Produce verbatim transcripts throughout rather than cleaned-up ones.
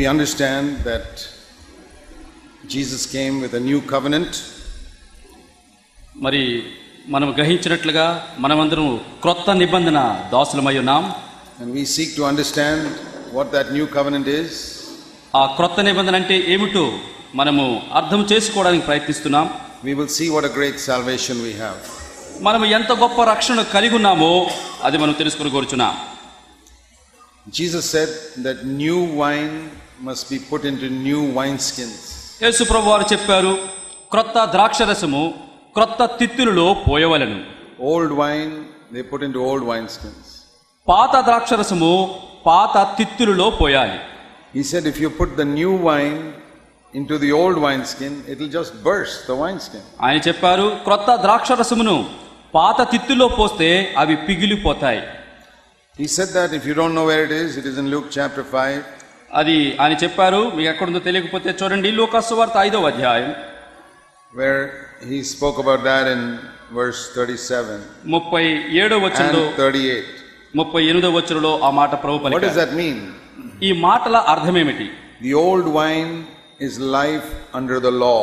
we understand that Jesus came with a new covenant, మరి మనం గ్రహించినట్లుగా మనమందరం క్రొత్త నిబంధన దాసులమై ఉన్నాం. and we seek to understand what that new covenant is. ఆ క్రొత్త నిబంధన అంటే ఏమిటో మనము అర్థం చేసుకోవడానికి ప్రయత్నిస్తున్నాం. We will see what a great salvation we have. మనం ఎంత గొప్ప రక్షణ కలిగి ఉన్నామో అది మనం తెలుసుకొని కోరుచున్నాం. Jesus said that new wine must be put into new wineskins. యేసు ప్రభువారు చెప్పారు, క్రొత్త ద్రాక్షరసము క్రొత్త తిత్తులలో పోయవలెను. Old wine they put into old wineskins. పాత ద్రాక్షరసము పాత తిత్తులలో పోయాలి. He said if you put the new wine into the old wineskin, it will just burst the wineskin. ఆయన చెప్పారు, క్రొత్త ద్రాక్షరసమును పాత తిత్తులో పోస్తే అవి పిగిలిపోతాయి. He said that if you don't know where it is, it is in Luke chapter five. అది ఆయన చెప్పారు, మీకు ఎక్కడుందో తెలియకపోతే చూడండి, లూకా సువార్త ఐదవ అధ్యాయం, where he spoke about that in verse thirty-seven ముప్పై ఏడవ వచనంలో and thirty-eight. ముప్పై ఎనిమిదవ వచనంలో ఆ మాట ప్రభు పలికారు. What does that mean? ఈ మాటల అర్థం ఏమిటి? The old wine is life under the law.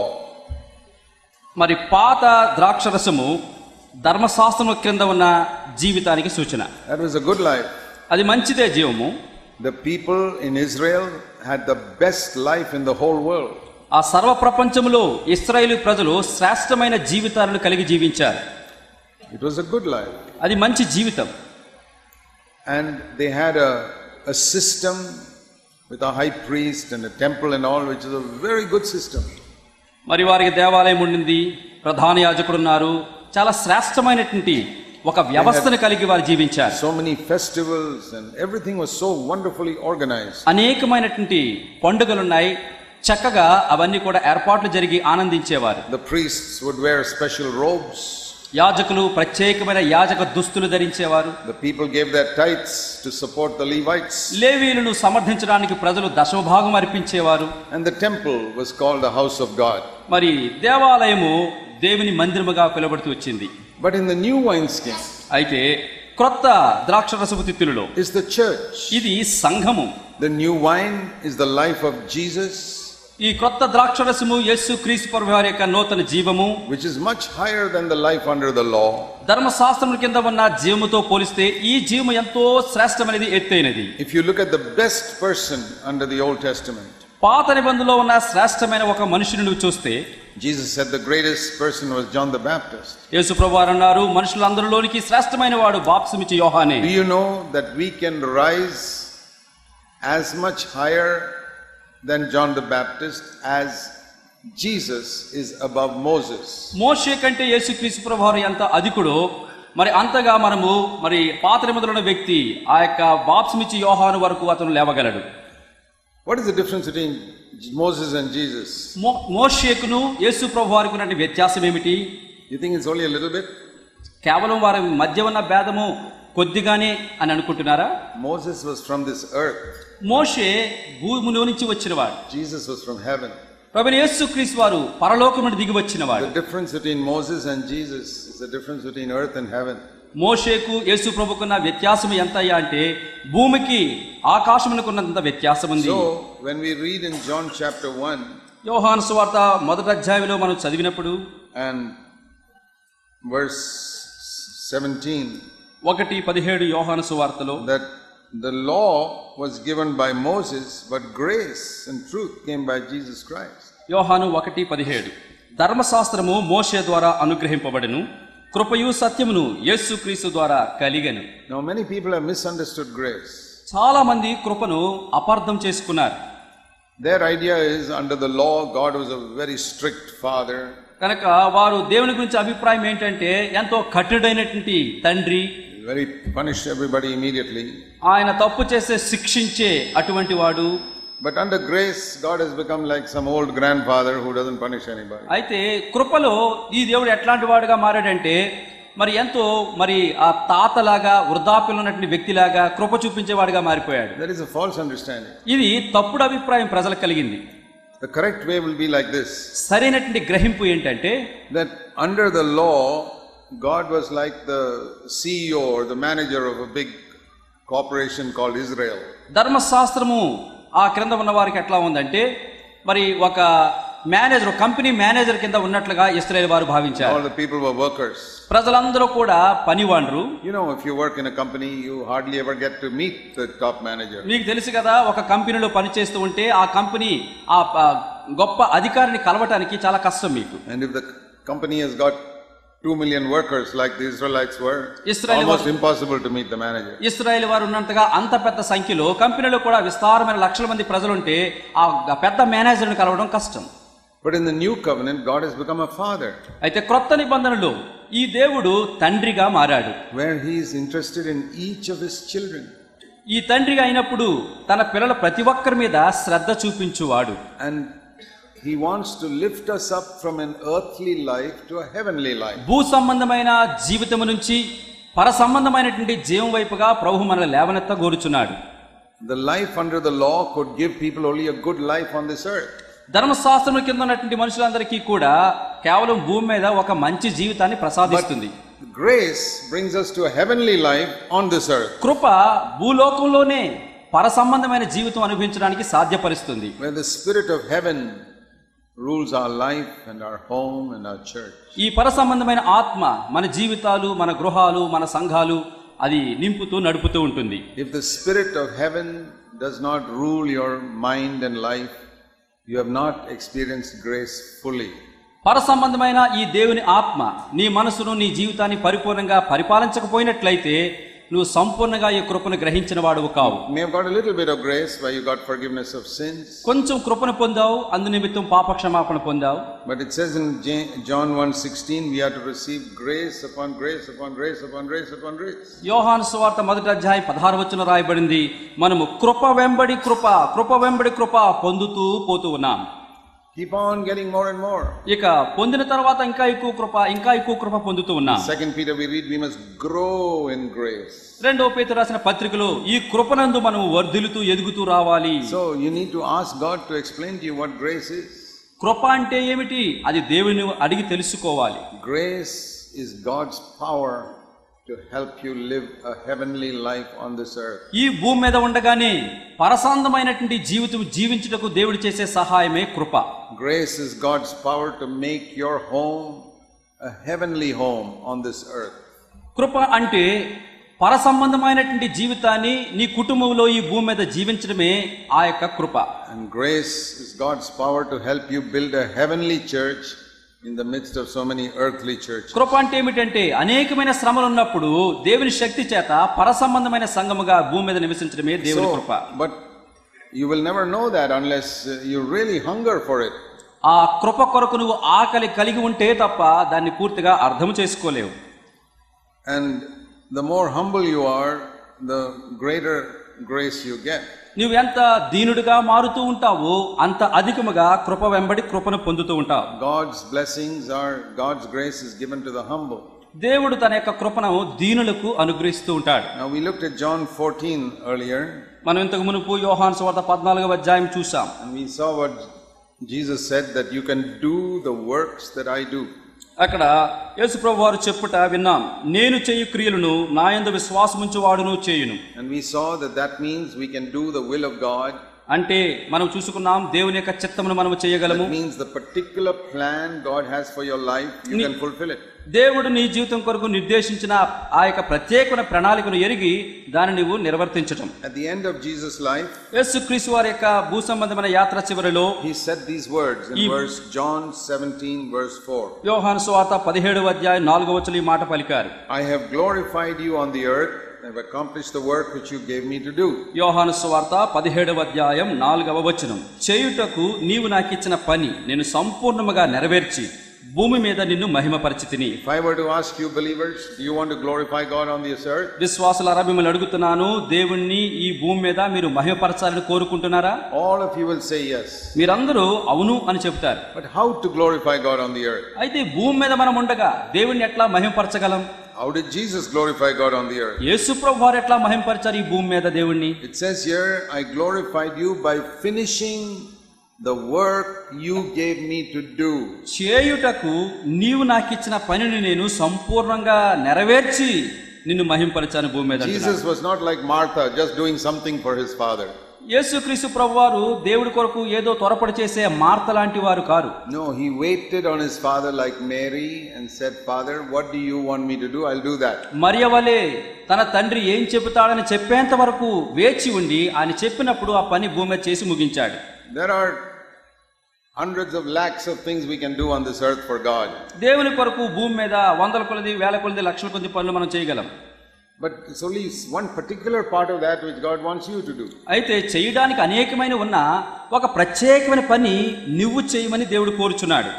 మరి పాత ద్రాక్షరసము ధర్మశాస్త్రం క్రింద ఉన్న జీవితానికి సూచన. That was a good life. అది మంచిదే జీవము. The people in Israel had the best life in the whole world. ఆ సర్వ ప్రపంచంలో ఇశ్రాయేలు ప్రజలు శ్రేష్టమైన జీవితాలను కలిగి జీవించారు. It was a good life. అది మంచి జీవితం. And they had a, a system with a high priest and a temple and all, which is a very good system. మరి వారికి దేవాలయం ఉండింది, ప్రధాన యాజకుడు ఉన్నారు, చాలా శ్రేష్టమైనటువంటి ఒక వ్యవస్థను కలిగి వారు జీవించారు. So many festivals and everything was so wonderfully organized. అనేకమైనటువంటి పండుగలు ఉన్నాయి, చక్కగా అవన్నీ కూడా ఏర్పాట్లు జరిగి ఆనందించేవారు. The priests would wear special robes. యాజకులు ప్రత్యేకమైన యాజక దుస్తులు ధరించేవారు. The people gave their tithes to support the Levites. లేవీయులను సమర్థించడానికి ప్రజలు దశమ భాగం అర్పించేవారు. And the temple was called the house of God. మరి దేవాలయము దేవుని మందిరముగా పిలువబడుతూ వచ్చింది. But in the new wineskin, అయితే క్రొత్త ద్రాక్షరసపు తిత్తులలో is the church. ఇది సంఘము. The new wine is the life of Jesus, ఈ క్రొత్త ద్రాక్షరసము యేసు క్రీస్తు ప్రభువారి యొక్క నూతన జీవము, which is much higher than the life under the law. ధర్మశాస్త్రం కింద ఉన్న జీవముతో పోలిస్తే ఈ జీవము ఎంతో శ్రేష్టమైనది, ఎత్తైనది. If you look at the best person under the Old Testament, పాత నిబంధనలో ఉన్న శ్రేష్టమైన ఒక మనుషుని నువ్వు చూస్తే, Jesus said the greatest person was John the Baptist. యేసు ప్రభువారు అన్నారు, మనుషులందరిలోనికి శ్రేష్టమైన వాడు బాప్తిసమిచ్చే యోహానే. Do you know that we can rise as much higher than John the Baptist as Jesus is above Moses? మోషే కంటే యేసు క్రీస్తు ప్రభువారు ఎంత అధికుడో మరి అంతగా మనము మరి పాత నిబంధనలో ఉన్న వ్యక్తి ఆ యొక్క బాప్తిసమిచ్చే యోహాను వరకు అతను లేవగలడు. What is the difference between Moses and Jesus? మోషేకును యేసు ప్రభువారికి ఉన్న వ్యత్యాసం ఏమిటి? You think it's only a little bit? కేవలం వారి మధ్య ఉన్న భేదము కొద్దిగానే అని అనుకుంటున్నారా? Moses was from this earth. మోషే భూమిలో నుంచి వచ్చినవాడు. Jesus was from heaven. ప్రభువైన యేసుక్రీస్తు వారు పరలోకం నుండి దిగి వచ్చినవాడు. The difference between Moses and Jesus is the difference between earth and heaven. మోషేకు యేసు ప్రభుకున్న వ్యత్యాసం ఎంతయ్యా అంటే భూమికి ఆకాశమునకున్నంత వ్యత్యాసం ఉంది. So when we read in John chapter one, యోహాను సువార్త మొదటి అధ్యాయంలో మనం చదివినప్పుడు and verse seventeen, ఒకటి పదిహేడు యోహాను సువార్తలో, that the law was given by Moses, but grace and truth came by Jesus Christ. యోహాను ఒకటి పదిహేడు, ధర్మశాస్త్రము మోషే ద్వారా అనుగ్రహింపబడెను, కృపయు సత్యమును యేసుక్రీస్తు ద్వారా కలిగెను. Now many people have misunderstood grace. చాలా మంది కృపను అపార్థం చేసుకున్నారు. Their idea is under the law God was a very strict father. కనుక వారు దేవుని గురించి అభిప్రాయం ఏంటంటే ఎంతో కఠినమైనటువంటి తండ్రి, very punish everybody immediately. ఆయన తప్పు చేస్తే శిక్షించే అటువంటి వాడు. But under grace God has become like some old grandfather who doesn't punish anybody. అయితే కృపలో ఈ దేవుడు ఎట్లాంటి వాడుగా మారాడంటే మరి ఎంతో మరి ఆ తాతలాగా వృద్ధాప్యంలో ఉన్నటువంటి వ్యక్తిలాగా కృప చూపించేవాడుగా మారిపోయాడు. There is a false understanding. ఇది తప్పుడు అభిప్రాయం ప్రజలకు కలిగింది. The correct way will be like this. సరైనటువంటి గ్రహింపు ఏంటంటే that under the law God was like the C E O or the manager of a big corporation called Israel. ధర్మశాస్త్రము ఆ క్రింద ఉన్న వారికి ఎట్లా ఉందంటే మరి ఒక మేనేజర్, కంపెనీ మేనేజర్ కింద ఉన్నట్లుగా ఇశ్రాయేలు వారు భావించారు. All the people were workers. ప్రజలందరూ కూడా పనివాండ్రు. You know, if you work in a company, you hardly ever get to meet the top manager. మీకు తెలుసు కదా, ఒక కంపెనీలో పనిచేస్తూ ఉంటే ఆ కంపెనీ ఆ గొప్ప అధికారిని కలవటానికి చాలా కష్టం మీకు. And if the company has got two million workers like the Israelites were, Israel almost impossible to meet the manager. ఇశ్రాయేలు వారు ఉన్నంతగా అంత పెద్ద సంఖ్యలో కంపెనీలో కూడా విస్తారమైన లక్షల మంది ప్రజలుంటే ఆ పెద్ద మేనేజర్ని కలవడం కష్టం. But in the new covenant, God has become a father. అయితే క్రొత్త నిబంధనలో ఈ దేవుడు తండ్రిగా మారాడు. Where he is interested in each of his children. ఈ తండ్రిగా అయినప్పుడు తన పిల్లల ప్రతి ఒక్కరి మీద శ్రద్ధ చూపించువాడు. And he wants to lift us up from an earthly life to a heavenly life. భూ సంబంధమైన జీవితం నుంచి పర సంబంధమైనటువంటి జీవం వైపుగా ప్రభువు మనల్ని లేవనెత్త గోరుచున్నాడు. The life under the law could give people only a good life on this earth. ధర్మశాస్త్రం కింద ఉన్నటువంటి మనుషులందరికీ కూడా కేవలం భూమి మీద ఒక మంచి జీవితాన్ని ప్రసాదిస్తుంది. Grace brings us to a heavenly life on this earth. కృప భూలోకంలోనే పర సంబంధమైన జీవితం అనుభవించడానికి సాధ్యపరుస్తుంది. Where the spirit of heaven rules our life and our home and our church. ఈ పర సంబంధమైన ఆత్మ మన జీవితాలు, మన గృహాలు, మన సంఘాలు అది నింపుతూ నడుపుతూ ఉంటుంది. If the spirit of heaven does not rule your mind and life, you have not experienced grace fully. పర సంబంధమైన ఈ దేవుని ఆత్మ నీ మనసును, నీ జీవితాన్ని పరిపూర్ణంగా పరిపాలించకపోయినట్లయితే నువ్వు సంపూర్ణంగా ఈ కృపను గ్రహించిన వాడువు కావు. You may have got a little bit of grace where you got forgiveness of sins. కొంచెం కృపను పొందావు, అందు నిమిత్తం పాపక్షమాపణ పొందావు. But it says in John one sixteen, we have to receive grace upon grace upon grace upon grace upon grace. యోహాను సువార్త మొదటి అధ్యాయం పదహారు వచనంలో రాయబడింది, మనము కృప వెంబడి కృప, కృప వెంబడి కృప పొందుతూ పోతూ ఉన్నాం. Keep on getting more and more. ఇక పొందిన తర్వాత ఇంకా ఎక్కువ కృప, ఇంకా ఎక్కువ కృప పొందుతూ ఉన్నాం. Second Peter we read, we must grow in grace. రెండో పేతురు రాసిన పత్రికలో ఈ కృపనందు మనం వర్ధిల్లుతూ ఎదుగుతూ రావాలి. So you need to ask God to explain to you what grace is. కృప అంటే ఏమిటి, అది దేవుని అడిగి తెలుసుకోవాలి. Grace is God's power to help you live a heavenly life on this earth. ఈ భూమి మీద ఉండగానే పరసాందమైనటువంటి జీవితం జీవించుటకు దేవుడు చేసే సహాయమే కృప. Grace is God's power to make your home a heavenly home on this earth. కృప అంటే పర సంబంధమైనటువంటి జీవితాన్ని నీ కుటుంబంలో ఈ భూమి మీద జీవించడమే ఆ యొక్క కృప. And grace is God's power to help you build a heavenly church in the midst of so many earthly churches. కృప అంటే ఏమిటంటే అనేకమైన శ్రమలు ఉన్నప్పుడు దేవుని శక్తి చేత పర సంబంధమైన సంఘముగా భూమి మీద నివసించడమే దేవుని కృప. But you will never know that unless you really hunger for it. ఆ కృప కొరకు నువ్వు ఆకలి కలిగి ఉంటే తప్ప దాన్ని పూర్తిగా అర్థం చేసుకోలేవు. And the more humble you are, the greater grace you get. నువ్వు ఎంత దీనుడిగా మారుతూ ఉంటావో అంత అధికముగా కృప వెంబడి కృపను పొందుతూ ఉంటావు. God's blessings are, God's grace is given to the humble. దేవుడు తన యొక్క కృపను దీనులకు అనుగ్రహిస్తూ ఉంటాడు. Now we looked at John fourteen earlier. మనం ఇంతకు మునుపు యోహాను సువార్త పద్నాలుగవ అధ్యాయం చూసాం. And we saw what Jesus said, that you can do the works that I do. అక్కడ యేసు ప్రభువు వారు చెప్పుట విన్నాం, నేను చేయు క్రియలను నా యందు విశ్వాసముంచు వాడును చేయును. And we saw that that means we can do the will of God. అంటే మనం చూసుకున్నాం దేవుని యొక్క చిత్తమును మనం చేయగలము. That means the particular plan God has for your life, you can fulfill it. దేవుడు నీ జీవితం కొరకు నిర్దేశించిన ఆ యొక్క ప్రత్యేకమైన ప్రణాళికను ఎరిగి దాన్ని నీవు నిర్వర్తించటం. At the end of Jesus' life, యేసుక్రీస్తు వారి యొక్క భూ సంబంధమైన యాత్ర చివరిలో he said these words in verse John seventeen verse four. యోహాను సువార్త పదిహేడవ అధ్యాయం నాలుగవ వచనం ఈ మాట పలికారు, I have glorified you on the earth, I have accomplished the work which you gave me to do. యోహాను సువార్త పదిహేడవ అధ్యాయం నాలుగవ వచనం, చేయుటకు నీవు నాకు ఇచ్చిన పని నేను సంపూర్ణముగా నెరవేర్చి భూమి మీద నిన్ను మహిమపరిచితిని. If I were to ask you believers, do you want to glorify God on this earth? విశ్వాసులారా మిమ్మల్ని అడుగుతున్నాను, దేవుణ్ణి ఈ భూమి మీద మీరు మహిమపరచాలని కోరుకుంటున్నారా? All of you will say yes. మీరందరూ అవును అని చెప్తారు. But how to glorify God on the earth? అయితే భూమి మీద మనం ఉండగా దేవుణ్ణి ఎట్లా మహిమపరచగలం? How did Jesus glorify God on the earth? యేసు ప్రభువు వారు ఎట్లా మహిమపరిచారు ఈ భూమి మీద దేవుణ్ణి? It says here, I glorified you by finishing the work you gave me to do. చేయుటకు నీవు నాకు ఇచ్చిన పనిని నేను సంపూర్ణంగా నెరవేర్చి నిన్ను మహిమపరిచాను భూమి మీద. Jesus was not like Martha, just doing something for his father. యేసుక్రీస్తు ప్రభువారు దేవుడి కొరకు ఏదో త్వరపడి చేసే మార్త లాంటి వారు కారు. No, he waited on his father like Mary and said, Father, what do you want me to do? I'll do that. మరియ వలె తన తండ్రి ఏం చెబుతాడని చెప్పేంత వరకు వేచి ఉండి ఆయన చెప్పినప్పుడు ఆ పని భూమి మీద చేసి ముగించాడు. There are hundreds of lakhs of things we can do on this earth for God. దేవుని కొరకు భూమి మీద వందల కొలది వేల కొలది లక్షల కొలది పనులు మనం చేయగలం. But it's only one particular part of that which God wants you to do. అయితే చేయడానికి అనేకమైన ఉన్న ఒక ప్రత్యేకమైన పని నువ్వు చేయమని దేవుడు కోరుచున్నాడు.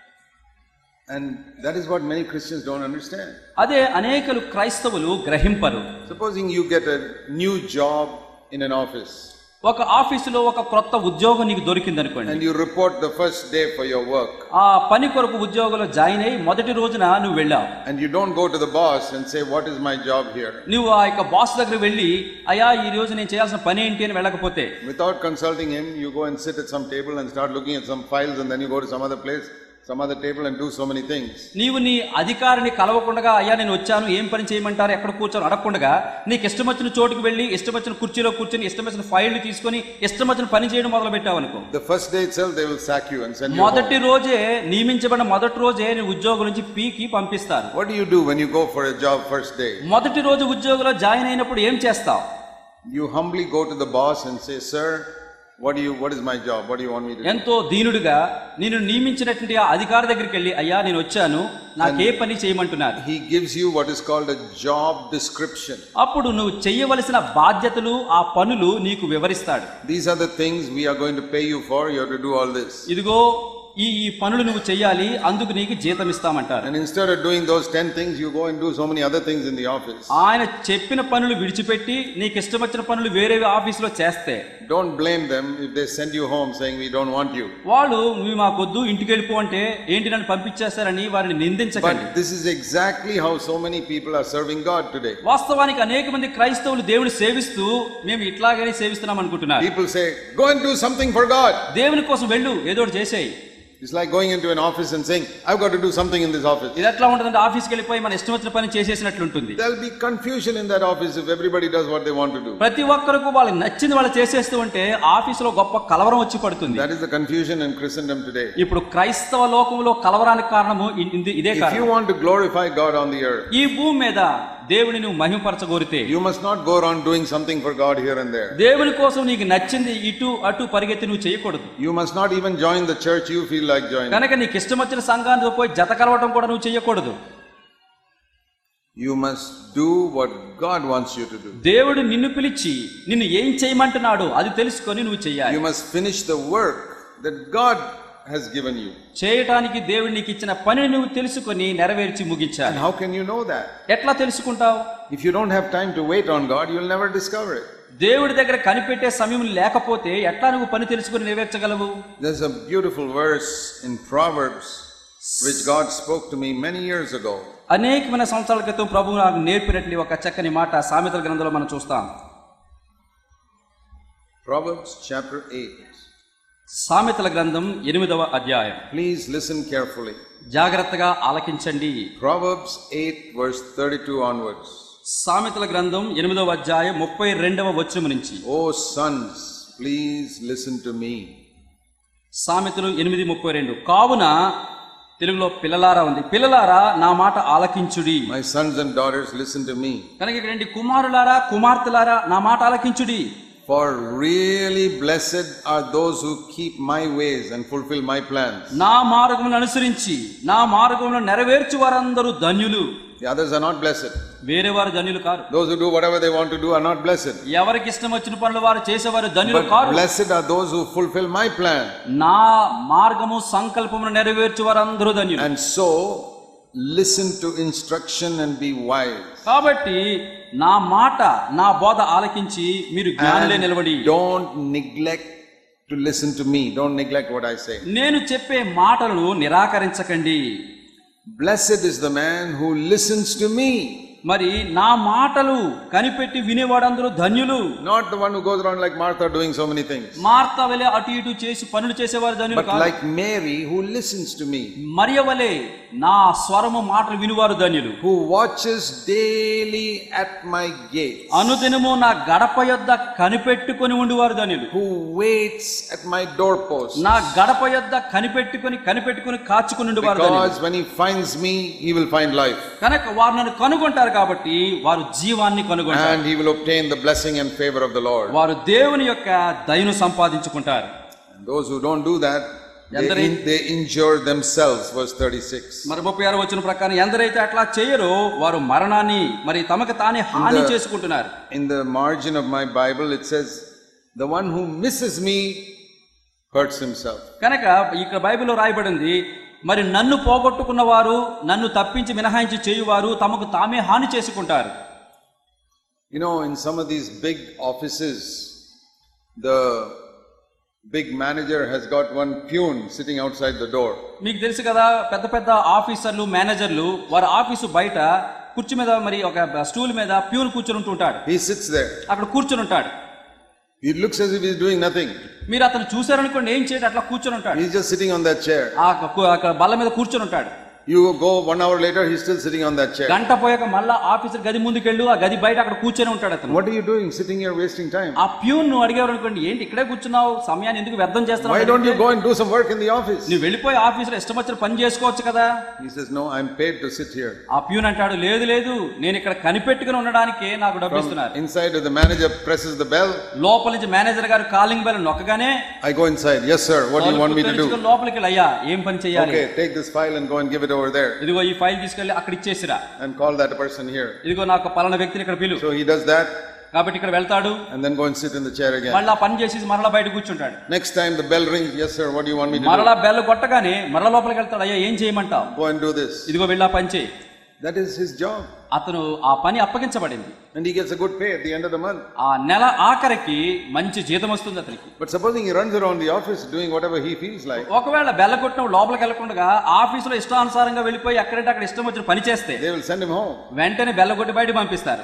And that is what many Christians don't understand. అదే అనేకలు క్రైస్తవులు గ్రహింపరు. Supposing you get a new job in an office. ఒక ఆఫీసులో ఒక కొత్త ఉద్యోగం నీకు దొరికింది అనుకోండి. And you report the first day for your work. ఆ పని కొరకు ఉద్యోగంలో జాయిన్ అయ్యి మొదటి రోజున నువ్వు వెళ్ళావు. And you don't go to the boss and say, what is my job here? నువ్వు ఆ యొక్క బాస్ దగ్గర వెళ్ళి అయ్యా ఈ రోజు నేను చేయాల్సిన పని ఏంటి అని వెళ్ళకపోతే, without consulting him, you go and sit at some table and start looking at some files, and then you go to some other place, some other table and do so many things. నీవు నీ అధికారిని కలవకుండా అయ్యా నేను వచ్చాను ఏం పని చేయమంటారు ఎక్కడ కూర్చొని అడగకుండా నీకు ఇష్టం వచ్చిన చోటుకు వెళ్ళి ఇష్టం వచ్చిన కుర్చీలో కూర్చొని ఇష్టం వచ్చిన ఫైళ్లు తీసుకొని ఇష్టం వచ్చిన పని చేయడం మొదలు పెట్టావు అనుకో. The first day itself they will sack you and send you మొదటి రోజే నియమించబడిన మొదటి రోజే నీ ఉద్యోగం నుంచి పీకి పంపిస్తారు. What do you do when you go for a job first day? మొదటి రోజు ఉద్యోగంలో జాయిన్ అయినప్పుడు ఏం చేస్తావు? You humbly go to the boss and say, sir, what do you what is my job? What do you want me to do? ఎంతో దీనుడిగా నేను నియమించినటువంటి ఆ అధికారి దగ్గరికి వెళ్ళి అయ్యా నేను వచ్చాను నాకు ఏ పని చేయమంటున్నారు. He gives you what is called a job description. అప్పుడు నువ్వు చేయవలసిన బాధ్యతలు ఆ పనులు నీకు వివరిస్తాడు. These are the things we are going to pay you for. You have to do all this. ఇదిగో ఈ ఈ పనులు నువ్వు చేయాలి అందుకు నీకు జీతం ఇస్తామంటారు. And instead of doing those ten things, you go and do so many other things in the office. ఆయన చెప్పిన పనులు విడిచిపెట్టి నీకు ఇష్టం వచ్చిన పనులు వేరే ఆఫీసులో చేస్తే don't blame them if they send you home saying we don't want you. వాళ్ళు నువ్వు మాకొద్దు ఇంటికి వెళ్ళిపో అంటే ఏంటి నన్ను పంపించేస్తారని వారిని నిందించకండి. But this is exactly how so mటి people are serving God today. వాస్తవానికి అనేక మంది క్రైస్తవులు దేవుని సేవిస్తూ మేము ఇట్లాగనే సేవిస్తున్నాం అనుకుంటున్నారు. People say go and do something for God. దేవుని కోసం వెళ్ళు ఏదో ఒకటి చేసేయ్. It's like going into an office and saying, I've got to do something in this office. ఇది ఎట్లా ఉంటుందంటే ఆఫీస్కి వెళ్ళిపోయి మన ఇష్టం వచ్చిన పని చేసేసినట్లు ఉంటుంది. There'll be confusion in that office if everybody does what they want to do. ప్రతి ఒక్కరికి వాళ్ళకి నచ్చింది వాళ్ళు చేసేస్తూ ఉంటే ఆఫీసులో గొప్ప కలవరం వచ్చి పడుతుంది. That is the confusion in Christendom today. ఇప్పుడు క్రైస్తవ లోకంలో కలవరానికి కారణము ఇదే కారణం. If you want to glorify God on the earth, ఈ భూమి మీద దేవుని నువ్వు మహిమపరచగోరితే you must not go around doing something for God here and there. దేవుని కోసం నీకు నచ్చింది ఇటు అటు పరిగెత్తి నువ్వు చేయకూడదు. You must not even join the church you feel like joining. కనుక నీకు ఇష్టం వచ్చిన సంఘానికి పోయి జత కలవటం కూడా నువ్వు చేయకూడదు. You must do what God wants you to do. దేవుడు నిన్ను పిలిచి నిన్ను ఏం చేయమంటున్నాడో అది తెలుసుకొని నువ్వు చేయాలి. You must finish the work that God has given you. చేయడానికి దేవుడు నీకు ఇచ్చిన పనిని నువ్వు తెలుసుకొని నెరవేర్చి ముగించాలి. And how can you know that? ఎట్లా తెలుసుకుంటావు? If you don't have time to wait on God, you'll never discover it. దేవుడి దగ్గర కనిపెట్టే సమయం లేకపోతే ఎట్లా నువ్వు పని తెలుసుకొని నెరవేర్చగలవు? There's a beautiful verse in Proverbs which God spoke to me many years ago. అనేకమైన సంవత్సరాల క్రితం ప్రభువు నాకు నేర్పినట్లు ఒక చక్కని మాట సామెతల గ్రంథంలో మనం చూస్తాం. Proverbs chapter eight. సామెతల గ్రంథం ఎనిమిదవ అధ్యాయం. Please listen carefully. జాగ్రత్తగా ఆలకించండి. Proverbs eight verse thirty-two onwards. సామెతల గ్రంథం ఎనిమిదవ అధ్యాయం ముప్పై రెండవ వచనం నుంచి. O sons, please listen to me. సామెతలు ఎనిమిది ముప్పై రెండు. కావున తెలుగులో పిల్లలారా ఉంది. పిల్లలారా నా మాట ఆలకించుడి. My sons and daughters, listen to me. కనుక ఇక్కడ ఏంటి? కుమారులారా కుమార్తెలారా నా మాట ఆలకించుడి. For really blessed are those who keep my ways and fulfill my plans. నా మార్గములను అనుసరించి నా మార్గములను నెరవేర్చు వారందరూ ధన్యులు. The others are not blessed. వేరే వారు ధన్యులు కారు. Those who do whatever they want to do are not blessed. ఎవరికి ఇష్టం వచ్చిన పనులు వారు చేసేవారు ధన్యులు కారు. But blessed are those who fulfill my plan. నా మార్గము సంకల్పమును నెరవేర్చు వారందరూ ధన్యులు. And so listen to instruction and be wise. కాబట్టి నా మాట నా బోధ ఆలకించి మీరు జ్ఞానులే నిలబడి. Don't neglect to listen to me. Don't neglect what I say. నేను చెప్పే మాటలను నిరాకరించకండి. Blessed is the man who listens to me. మరి నా మాటలు కనిపెట్టి వినేవాడందరూ ధన్యులు. Not the one who goes around like Martha doing so many things. Martha వలె అటు ఇటు చేసి పనులు చేసేవారు ధన్యులు But కాదు. like Mary who listens to me. మరియ వలె నా స్వరము మాటలు వినువారు ధన్యులు. Who watches daily at my gate. అనుదినము నా గడప యొద్ద కనిపెట్టుకొని ఉండువారు ధన్యులు. Who waits at my doorpost. నా గడప యొద్ద కనిపెట్టుకొని కనిపెట్టుకొని కాచుకొని ఉండువారు ధన్యులు. Because when he finds me, he will find life. కనుక వారు నన్ను కనుగొంటారు కాబట్టి వారు జీవాన్ని కనుగొంటారు. And he will obtain the blessing and favor of the Lord. వారు దేవుని యొక్క దయను సంపాదించుకుంటారు. And those who don't do that, they, in, they injure themselves. Verse thirty-six. మరి ముప్పై ఆరు వచనం ప్రకారం ఎందరైతే అట్లా చేయరో వారు మరణాన్ని మరి తమకు తానే హాని చేసుకుంటున్నారు. In the margin of my Bible it says, the one who misses me hurts himself. కనుక ఇక్కడ బైబిల్లో రాయబడింది, మరి నన్ను పోగొట్టుకున్న వారు, నన్ను తప్పించి మినహాయించి చేయువారు తమకు తామే హాని చేసుకుంటారు. You know, in some of these big offices, the big manager has got one peon sitting outside the door. మీకు తెలుసు కదా, పెద్ద పెద్ద ఆఫీసర్లు, మేనేజర్లు వారి ఆఫీసు బయట కుర్చీ మీద మరి ఒక స్టూల్ మీద ప్యూన్ కూర్చొని ఉంటుంటాడు. He sits there. అక్కడ కూర్చొని ఉంటాడు. He looks as if he is doing nothing. మీరు అతను చూసారనుకోండి, ఏం చేయడు, అట్లా కూర్చొని ఉంటాడు. He is just sitting on that chair. అక్కడ బల్ల మీద కూర్చొని ఉంటాడు. You go one hour later, he's still sitting on that chair. గంట పోయాక మళ్ళా ఆఫీసర్ గది ముందుకెళ్ళు, ఆ గది బయట అక్కడ కూర్చొని ఉంటాడు అతను. What are you doing sitting here wasting time? ఆ ప్యూన్ ను అడిగారు అనుకోండి, ఏంటి ఇక్కడే కూర్చున్నావు, సమయాన్ని ఎందుకు వ్యర్థం చేస్తున్నావు? Why don't you go and do some work in the office? నువ్వు వెళ్ళిపోయి ఆఫీసులో ఇష్టం వచ్చిన పని చేసుకోవచ్చు కదా. He says, no, I'm paid to sit here. ఆ ప్యూన్ అంటాడు, లేదు లేదు, నేను ఇక్కడ కనిపెట్టుకుని ఉండడానికే నాకు డబ్బు ఇస్తున్నారు. Inside, the manager presses the bell. లోపల నుంచి మేనేజర్ గారు కాలింగ్ బెల్ నొక్కగానే, I go inside. Yes sir, what do you want me to do? లోపలికి వెళ్ళి, అయ్యా ఏం పని చేయాలి? Okay, take this file and go and give it over there. ఇదిగో ఈ ఫైల్ తీసుకెళ్ళి అక్కడ ఇచ్చేసిరా. And call that person here. ఇదిగో నాకు పలానా వ్యక్తిని ఇక్కడ పిలు. So he does that. కాబట్టి ఇక్కడ వెళ్తాడు. And then go and sit in the chair again. మళ్ళా పని చేసి మరలా బయట కూర్చుంటాడు. Next time the bell rings. Yes sir, what do you want me to do? మరలా బెల్ కొట్టగానే మరలా లోపలికి వెళ్తాడు. అయ్యా ఏం చేయమంటావు? Go and do this. ఇదిగో వెళ్ళా పని చేయి. That is his job. అతను ఆ పని అప్పగించబడింది. And he gets a good pay at the end of the month. ఆ నెల ఆఖరికి మంచి జీతం వస్తుంది అతనికి. But supposing he runs around the office doing whatever he feels like. ఒకవేళ బెల్ల కొట్టిన లోపలికి వెళ్ళకుండా ఆఫీసులో ఇష్టానుసారంగా వెళ్ళిపోయి ఎక్కడంటే అక్కడ ఇష్టం వచ్చిన పని చేస్తే, they will send him home. వెంటనే బెల్ల కొట్టి బయట పంపిస్తారు.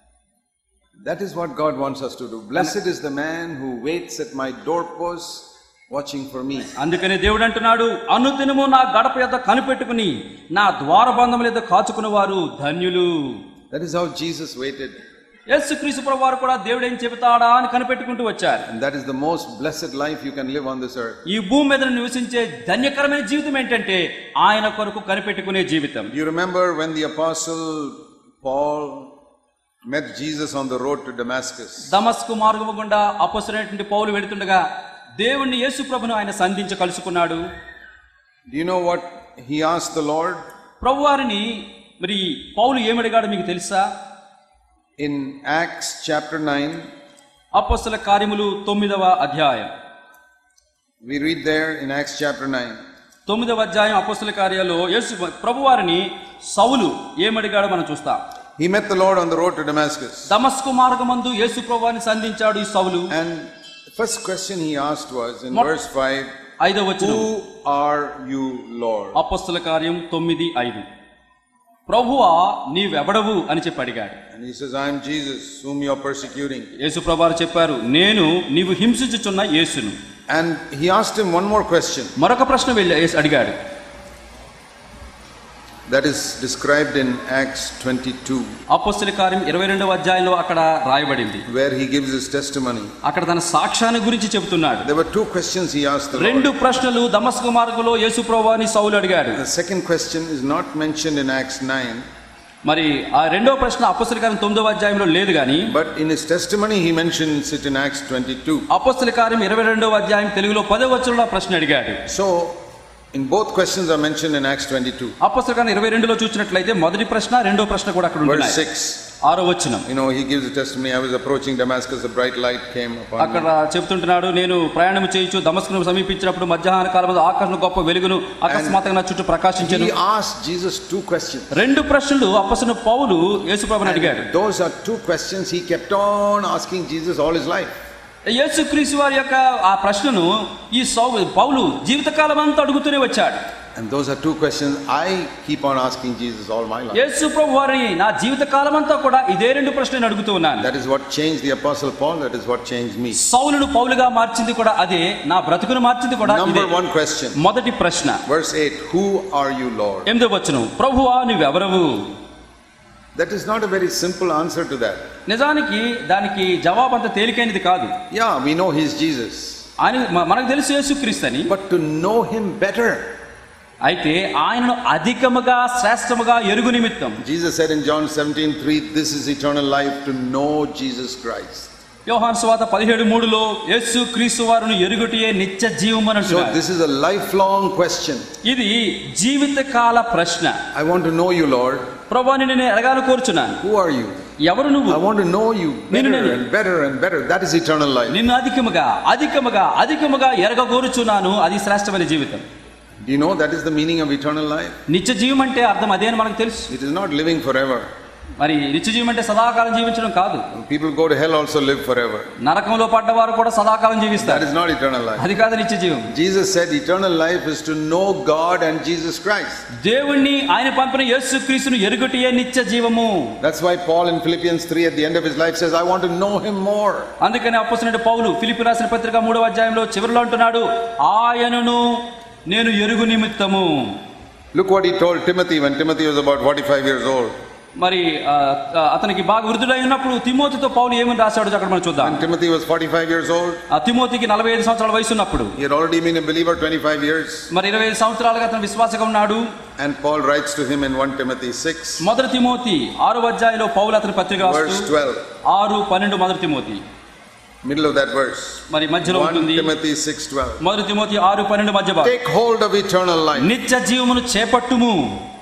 That is what God wants us to do. Blessed is the man who waits at my doorpost watching for me. అందుకనే దేవుడు అంటున్నాడు, అనుదినము నా గడప యొద్ద కనిపెట్టుకుని నా ద్వారబంధముల యొద్ద కాచుకున్న వారు ధన్యులు. That is how Jesus waited. యేసుక్రీస్తు ప్రభువారు కూడా దేవుడు ఏం చెబుతాడా అని కనిపెట్టుకుంటూ వచ్చారు. And that is the most blessed life you can live on this earth. ఈ భూమి మీద నివసించే ధన్యకరమైన జీవితం ఏంటంటే ఆయన కొరకు కనిపెట్టుకునే జీవితం. You remember when the apostle Paul met Jesus on the road to Damascus. దమస్కు మార్గము గుండా అపొస్తలుడైనటువంటి పౌలు వెళుతుండగా దేవుణ్ణి యేసు ప్రభువును ఆయన సంధించి కలుసుకున్నాడు. Do you know what he asked the Lord? ప్రభువారిని మరి పౌలు ఏమడిగాడో మీకు తెలుసా? In Acts chapter nine, అపొస్తల కార్యములు తొమ్మిదవ అధ్యాయం. we read there in Acts chapter nine. తొమ్మిదవ అధ్యాయం అపొస్తల కార్యాల్లో యేసు ప్రభువారిని సౌలు ఏమడిగాడో మనం చూస్తాం. He met the Lord on the road to Damascus. దమస్కు మార్గమందు యేసు ప్రభువారిని సంధించాడు ఈ సౌలు. And the first question he asked was in What? verse five, ఐదవ వచనం, who are you, Lord? అపొస్తల కార్యం తొమ్మిది ఐదు. ప్రభువా నీవెవడవు అని చెప్పి అడిగాడు. And he says, I am Jesus whom you are persecuting. యేసు ప్రభువారు చెప్పారు, నేను నీవు హింసించుచున్న యేసును. And he asked him one more question. మరొక ప్రశ్న వెళ్ళి యేసు అడిగాడు. That is described in Acts twenty-two. అపొస్తల కార్యం ఇరవై రెండవ అధ్యాయంలో అక్కడ రాయబడింది. Where he gives his testimony. అక్కడ తన సాక్ష్యాన్ని గురించి చెబుతున్నాడు. There were two questions he asked the Lord. రెండు ప్రశ్నలు దమస్కు మార్గంలో యేసు ప్రభువాని సౌలు అడిగాడు. The second question is not mentioned in Acts nine. మరి ఆ రెండో ప్రశ్న అపొస్తల కార్యం తొమ్మిదవ అధ్యాయంలో లేదు గాని, but in his testimony he mentions it in Acts twenty-two. అపొస్తల కార్యం ఇరవై రెండవ అధ్యాయం తెలుగులో పదవ వచనంలో ప్రశ్న అడిగాడు. So in both questions are mentioned in Acts twenty-two. అపొస్తల కార్యం ఇరవై రెండులో చూసినట్లయితే మొదటి ప్రశ్న రెండో ప్రశ్న కూడా అక్కడ ఉన్నాయి. Verse six. ఆరో వచనం. You know, he gives a testimony. I was approaching Damascus, a bright light came upon me. అక్కడ చెప్తుంటున్నాడు, నేను ప్రయాణం చేయొచ్చు దమస్కును సమీపించినప్పుడు మధ్యాహ్న కాలంలో ఆకాశం గొప్ప వెలుగును అకస్మాత్తుగా నా చుట్టూ ప్రకాశించెను. He asked Jesus two questions. రెండు ప్రశ్నలు అపొస్తలుడు పౌలు యేసుప్రభుని అడిగాడు. Those are two questions he kept on asking Jesus all his life. యేసుక్రీస్తు వారి యొక్క ఆ ప్రశ్నను ఈ పౌలు జీవితకాలం అంతా అడుగుతూనే వచ్చాడు. And those are two questions I keep on asking Jesus all my life. యేసు ప్రభువారిని నా జీవిత కాలమంతా కూడా ఇదే రెండు ప్రశ్నలు అడుగుతూ ఉన్నాను. That is what changed the apostle Paul, that is what changed me. సౌలును పౌలుగా మార్చింది కూడా అదే, నా బ్రతుకును మార్చింది కూడా ఇదే. Number one question. మొదటి ప్రశ్న. Verse eight, who are you, Lord? ఎనిమిదో వచనం, ప్రభువా నీవెవరవు? That is not a very simple answer to that. నిజానికి దానికి జవాబు అంత తేలికైనది కాదు. Yeah, we know he is Jesus. ఆయన మనకు తెలుసు యేసుక్రీస్తు అని. But to know him better. అయితే ఆయనను అధికముగా శ్రేష్టముగా ఎరుగు నిమిత్తం. Jesus said in John seventeen three, this is eternal life, to know Jesus Christ. యోహాను సువార్త పదిహేడు మూడులో యేసుక్రీస్తు వారిని ఎరుగుటయే నిత్య జీవము అని అంటున్నాడు. So this is a lifelong question. ఇది జీవితకాల ప్రశ్న. I want to know you, Lord. ప్రభువాని నేను అడగాలని కోరుచున్నాను. Who are you? ఎవరు నువ్వు? I want to know you better and better and better. That is eternal life. నిన్ను అధికముగా అధికముగా అధికముగా ఎరగ కోరుచున్నాను, అది శ్రేష్టమైన జీవితం. Do you know that is the meaning of eternal life? నిత్య జీవం అంటే అర్థం అదే అని మనకు తెలుసు. It is not living forever. మరి నిత్య జీవం అంటే సదాకాలం జీవించడం కాదు. People go to hell also live forever. నరకంలో పడ్డవారు కూడా సదాకాలం జీవిస్తారు. That is not eternal life. అది కాదు నిత్య జీవం. Jesus said eternal life is to know God and Jesus Christ. దేవుణ్ణి ఆయన పంపిన యేసుక్రీస్తును ఎరుగుటయే నిత్య జీవము. That's why Paul in Philippians three at the end of his life says, I want to know him more. అందుకని అపొస్తలుడైన పౌలు ఫిలిప్పీ రాసిన పత్రిక మూడవ అధ్యాయంలో చివరిలో అంటున్నాడు, ఆయనను నేను ఎరుగు నిమిత్తము. Look what he told Timothy when Timothy was about forty-five years old. మరి అతనికి బాగా వృద్ధుడై ఉన్నప్పుడు తిమోతితో పౌలు ఏమని రాశాడో అక్కడ మనం చూద్దాం. When Timothy was forty-five years old, ఆ తిమోతికి నలభై ఐదు సంవత్సరాల వయసు ఉన్నప్పుడు, he had already been a believer twenty-five years. మరి ఇరవై ఐదు సంవత్సరాలుగా అతను విశ్వాసంగా ఉన్నాడు. And Paul writes to him in First Timothy six. మొదటి తిమోతి ఆరో అధ్యాయంలో పౌలు అతని పత్రిక రాస్తూ ఆరు పన్నెండు మొదటి Timothy middle of that verse. మరి మధ్యలో ఉంటుంది. First Timothy six twelve. మొదటి తిమోతి ఆరు పన్నెండు మధ్య భాగం. Take hold of eternal life. నిత్య జీవమును చేపట్టుము.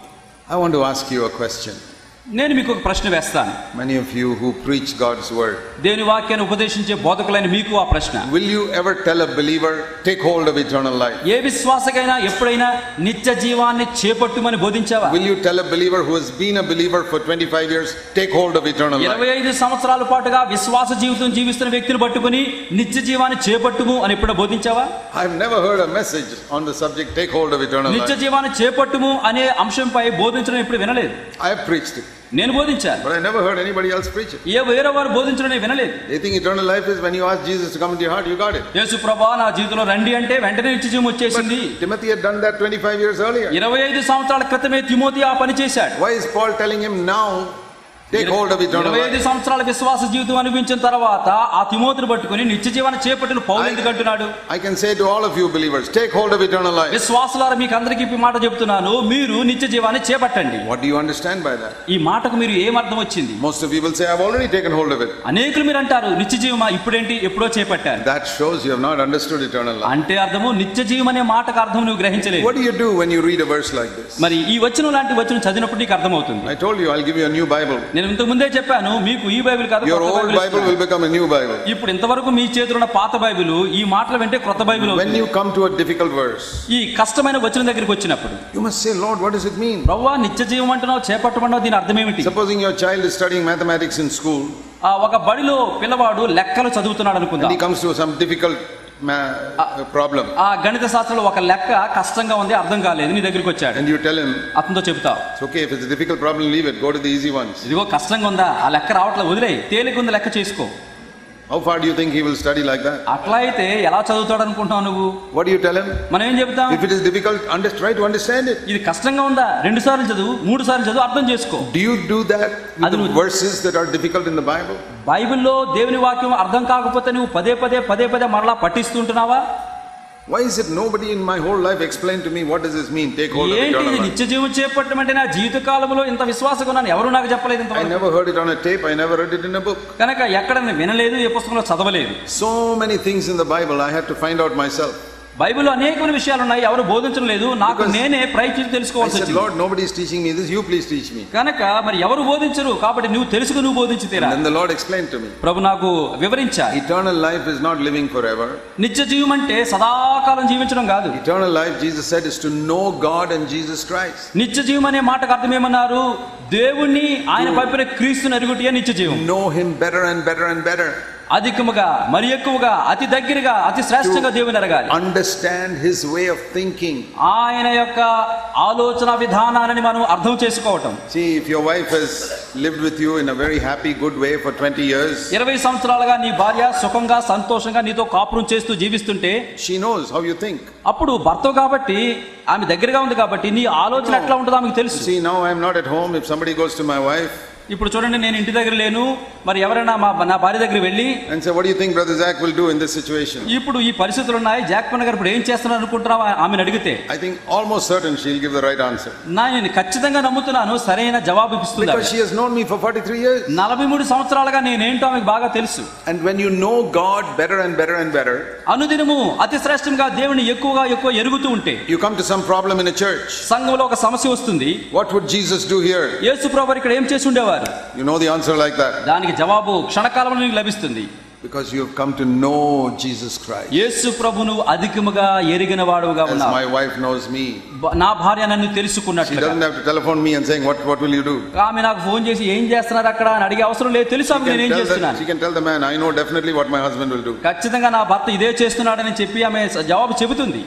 I want to ask you a question. నేను మీకు ఒక ప్రశ్న వేస్తాను. Many of you who preach God's word, దేవుని వాక్యాన్ని ఉపదేశించే బోధకులైన మీకు ఆ ప్రశ్న. will you ever tell a believer take hold of eternal life? ఏ విశ్వాసకైనా ఎప్పుడైనా నిత్య జీవాన్ని చేపట్టుమని బోధించావా? Will you tell a believer who has been a believer for twenty-five years take hold of eternal life? ఇరవై ఐదు సంవత్సరాల పాటుగా విశ్వాస జీవితం జీవిస్తున్న వ్యక్తిని పట్టుకొని నిత్య జీవాన్ని చేపట్టుము అని ఎప్పుడో బోధించావా? I have never heard a message on the subject take hold of eternal life. నిత్య జీవాన్ని చేపట్టుము అనే అంశంపై బోధించడం ఎప్పుడు వినలేదు. I have preached it. నేను బోధించాను. But I never heard anybody else preach it. ఏ వేరే వారు బోధించడం నేను వినలేదు. They think eternal life is when you ask Jesus to come into your heart, you got it. యేసు ప్రభువా నా జీవితంలో రండి అంటే వెంటనే నిత్య జీవం వచ్చేసింది. But Timothy had done that twenty-five years earlier. ఇరవై ఐదు సంవత్సరాల క్రితమే తిమోతి ఆ పని చేశాడు. Why is Paul telling him now take hold of eternal ఇరవై ఐదు life? సంవత్సరాల విశ్వాస జీవితం అనుభవించిన తర్వాత ఆ తిమోతిని పట్టుకొని నిత్య జీవాన్ని చేపట్టిన పౌలు ఎందుకు అంటున్నాడు? I can say to all of you believers, take hold of eternal life. విశ్వాసులారా మీకు అందరికీ ఈ మాట చెప్తున్నాను, మీరు నిత్య జీవాన్ని చేపట్టండి. What do you understand by that? ఈ మాటకు మీరు ఏం అర్థం వచ్చింది? Most of you will say, I've already taken hold of it. అనేకులు మీరు అంటారు నిత్య జీవమా, ఇప్పుడేంటి ఎప్పుడో చేపట్టారు. That shows you have not understood eternal life. అంటే అర్థము నిత్య జీవం అనే మాటకు అర్థం నువ్వు గ్రహించలేదు. What do you do when you read a verse like this? మరి ఈ వచనం లాంటి వచనం చదివినప్పుడు నీకు అర్థమవుతుంది. I told you I'll give you a new Bible. నేను ఇంతకు ముందే చెప్పాను, మీకు ఈ బైబిల్ కాదు, your old Bible will become a new Bible. ఇప్పుడు ఇంతవరకు మీ చేతిలో ఉన్న పాత బైబిల్ ఈ మాటలు వెంటే కొత్త బైబిల్ అవుతుంది. When you come to a difficult verse, ఈ కష్టమైన వచనం దగ్గరికి వచ్చినప్పుడు you must say, Lord, what does it mean? ప్రభువా నిత్య జీవం అంటున్నావు, చేపట్టమన్నావు, దీని అర్థం ఏమిటి? Supposing your child is studying mathematics in school, ఆ ఒక బడిలో పిల్లవాడు లెక్కలు చదువుతున్నాడు అనుకుందాం. and he comes to some difficult ma- problem. ఆ గణిత శాస్త్రంలో ఒక లెక్క కష్టంగా ఉంది, అర్థం కాలేదు, నీ దగ్గరికి వచ్చాడు. And you tell him, అతనితో చెప్తావు, it's okay, if it's a difficult problem, leave it, go to the easy ones. ఇదిగో కష్టంగా ఉందా, ఆ లెక్క రావట్లేదు, వదిలేయ్, తేలిక ఉంది లెక్క చేసుకో. How far do you think he will study like that? అట్లా అయితే ఎలా చదువుతాడు అనుకుంటున్నావు నువ్వు? What do you tell him? మనం ఏం చెప్తాం? If it is difficult, under, try to understand it. ఇది కష్టంగా ఉందా, రెండు సార్లు చదువు, మూడు సార్లు చదువు, అర్థం చేసుకో. Do you do that with the verses that are difficult in the Bible? బైబిల్లో దేవుని వాక్యం అర్థం కాకపోతే నువ్వు పదే పదే పదే పదే మరలా పఠిస్తుంటున్నావా? Why is it nobody in my whole life explained to me what does this mean? Take hold of eternal life. నిత్య జీవం చేపట్టడం అంటే నా జీవిత కాలంలో ఇంత విశ్వాసంగా ఉన్నాను, ఎవరు నాకు చెప్పలేదు ఇంతవరకు. I never heard it on a tape, I never read it in a book. కనుక ఎక్కడ వినలేదు, ఏ పుస్తకంలో చదవలేదు. So many things in the Bible I had to find out myself. బైబిల్లో అనేకమైన విషయాలు ఉన్నాయి, ఎవరు బోధించడం లేదు, నాకు నేనే ప్రయత్నించి తెలుసుకోవాల్సి వచ్చింది. Lord, nobody is teaching me this, you please teach me. కనుక మరి ఎవరు బోధించరు, కాబట్టి నువ్వు తెలుసుకు నువ్వు బోధించి తీరా. And then the Lord explained to me. ప్రభు నాకు వివరించారు, Eternal life is not living forever. నిత్య జీవం అంటే సదాకాలం జీవించడం కాదు. Eternal life, Jesus said, is to know God and Jesus Christ. నిత్య జీవం అనే మాటకు అర్థం ఏమన్నారు? దేవుణ్ణి ఆయన పంపిన క్రీస్తుని ఎరుగుటయే నిత్య జీవం. Know him better and better and better. అధికముగా, మరి ఎక్కువగా, అతి దగ్గరగా, అతి శ్రేష్టంగా దేవుని ఎరగాలి. Understand his way of thinking. ఆయన యొక్క ఆలోచన విధానాన్ని మనం అర్థం చేసుకోవటం. See, if your wife has lived with you in a very happy, good way for twenty years, ఇరవై సంవత్సరాలుగా నీ భార్య సుఖంగా సంతోషంగా నీతో కాపురం చేస్తూ జీవిస్తుంటే, she knows how you think. అప్పుడు భర్త కాబట్టి ఆమె దగ్గరగా ఉంది కాబట్టి నీ ఆలోచన ఎట్లా ఉంటుందో ఆమెకు తెలుసు. See, now I am not at home. If somebody goes to my wife, ఇప్పుడు చూడండి, నేను ఇంటి దగ్గర లేను, మరి ఎవరైనా మా నా భార్య దగ్గర వెళ్ళి and say, what do you think brother Zach will do in this situation? ఇప్పుడు ఈ పరిస్థితులు ఉన్నాయి, జాక్ పన్న గారు ఇప్పుడు ఏం చేస్తున్నారు అనుకుంటున్నావా ఆమెను అడిగితే, I think almost certain she'll give the right answer. నేను ఖచ్చితంగా నమ్ముతున్నాను సరైన జవాబు ఇస్తుంది. Because she has known me for forty-three years. నలభై మూడు సంవత్సరాలుగా నేనేంటో ఆమెకు బాగా తెలుసు. And when you know God better and better and better, అనుదినము అతి శ్రేష్టంగా దేవుని ఎక్కువగా ఎక్కువ ఎరుగుతూ ఉంటే, you come to some problem in a church. సంఘంలో ఒక సమస్య వస్తుంది. What would Jesus do here? యేసు ప్రభువు ఇక్కడ ఏం చేసి ఉండేవారు? You know the answer like that. దానికి జవాబు క్షణకాలంలో నీకు లభిస్తుంది. Because you have come to know Jesus Christ. యేసు ప్రభువును అధికముగా ఎరిగిన వాడుగా As ఉన్నావు. my wife knows me. నా భార్య నన్ను She తెలుసుకున్నట్లుగా. doesn't have to telephone me and saying, what what will you do? ఆమె నాకు ఫోన్ చేసి ఏం చేస్తున్నారు అక్కడ అని అడిగే అవసరం లేదు. తెలుసు ఆమె నేను ఏం Tell చేస్తున్నాను. that, she can tell the man, I know definitely what my husband will do. ఖచ్చితంగా నా భర్త ఇదే చేస్తున్నాడని చెప్పి ఆమె జవాబు చెబుతుంది.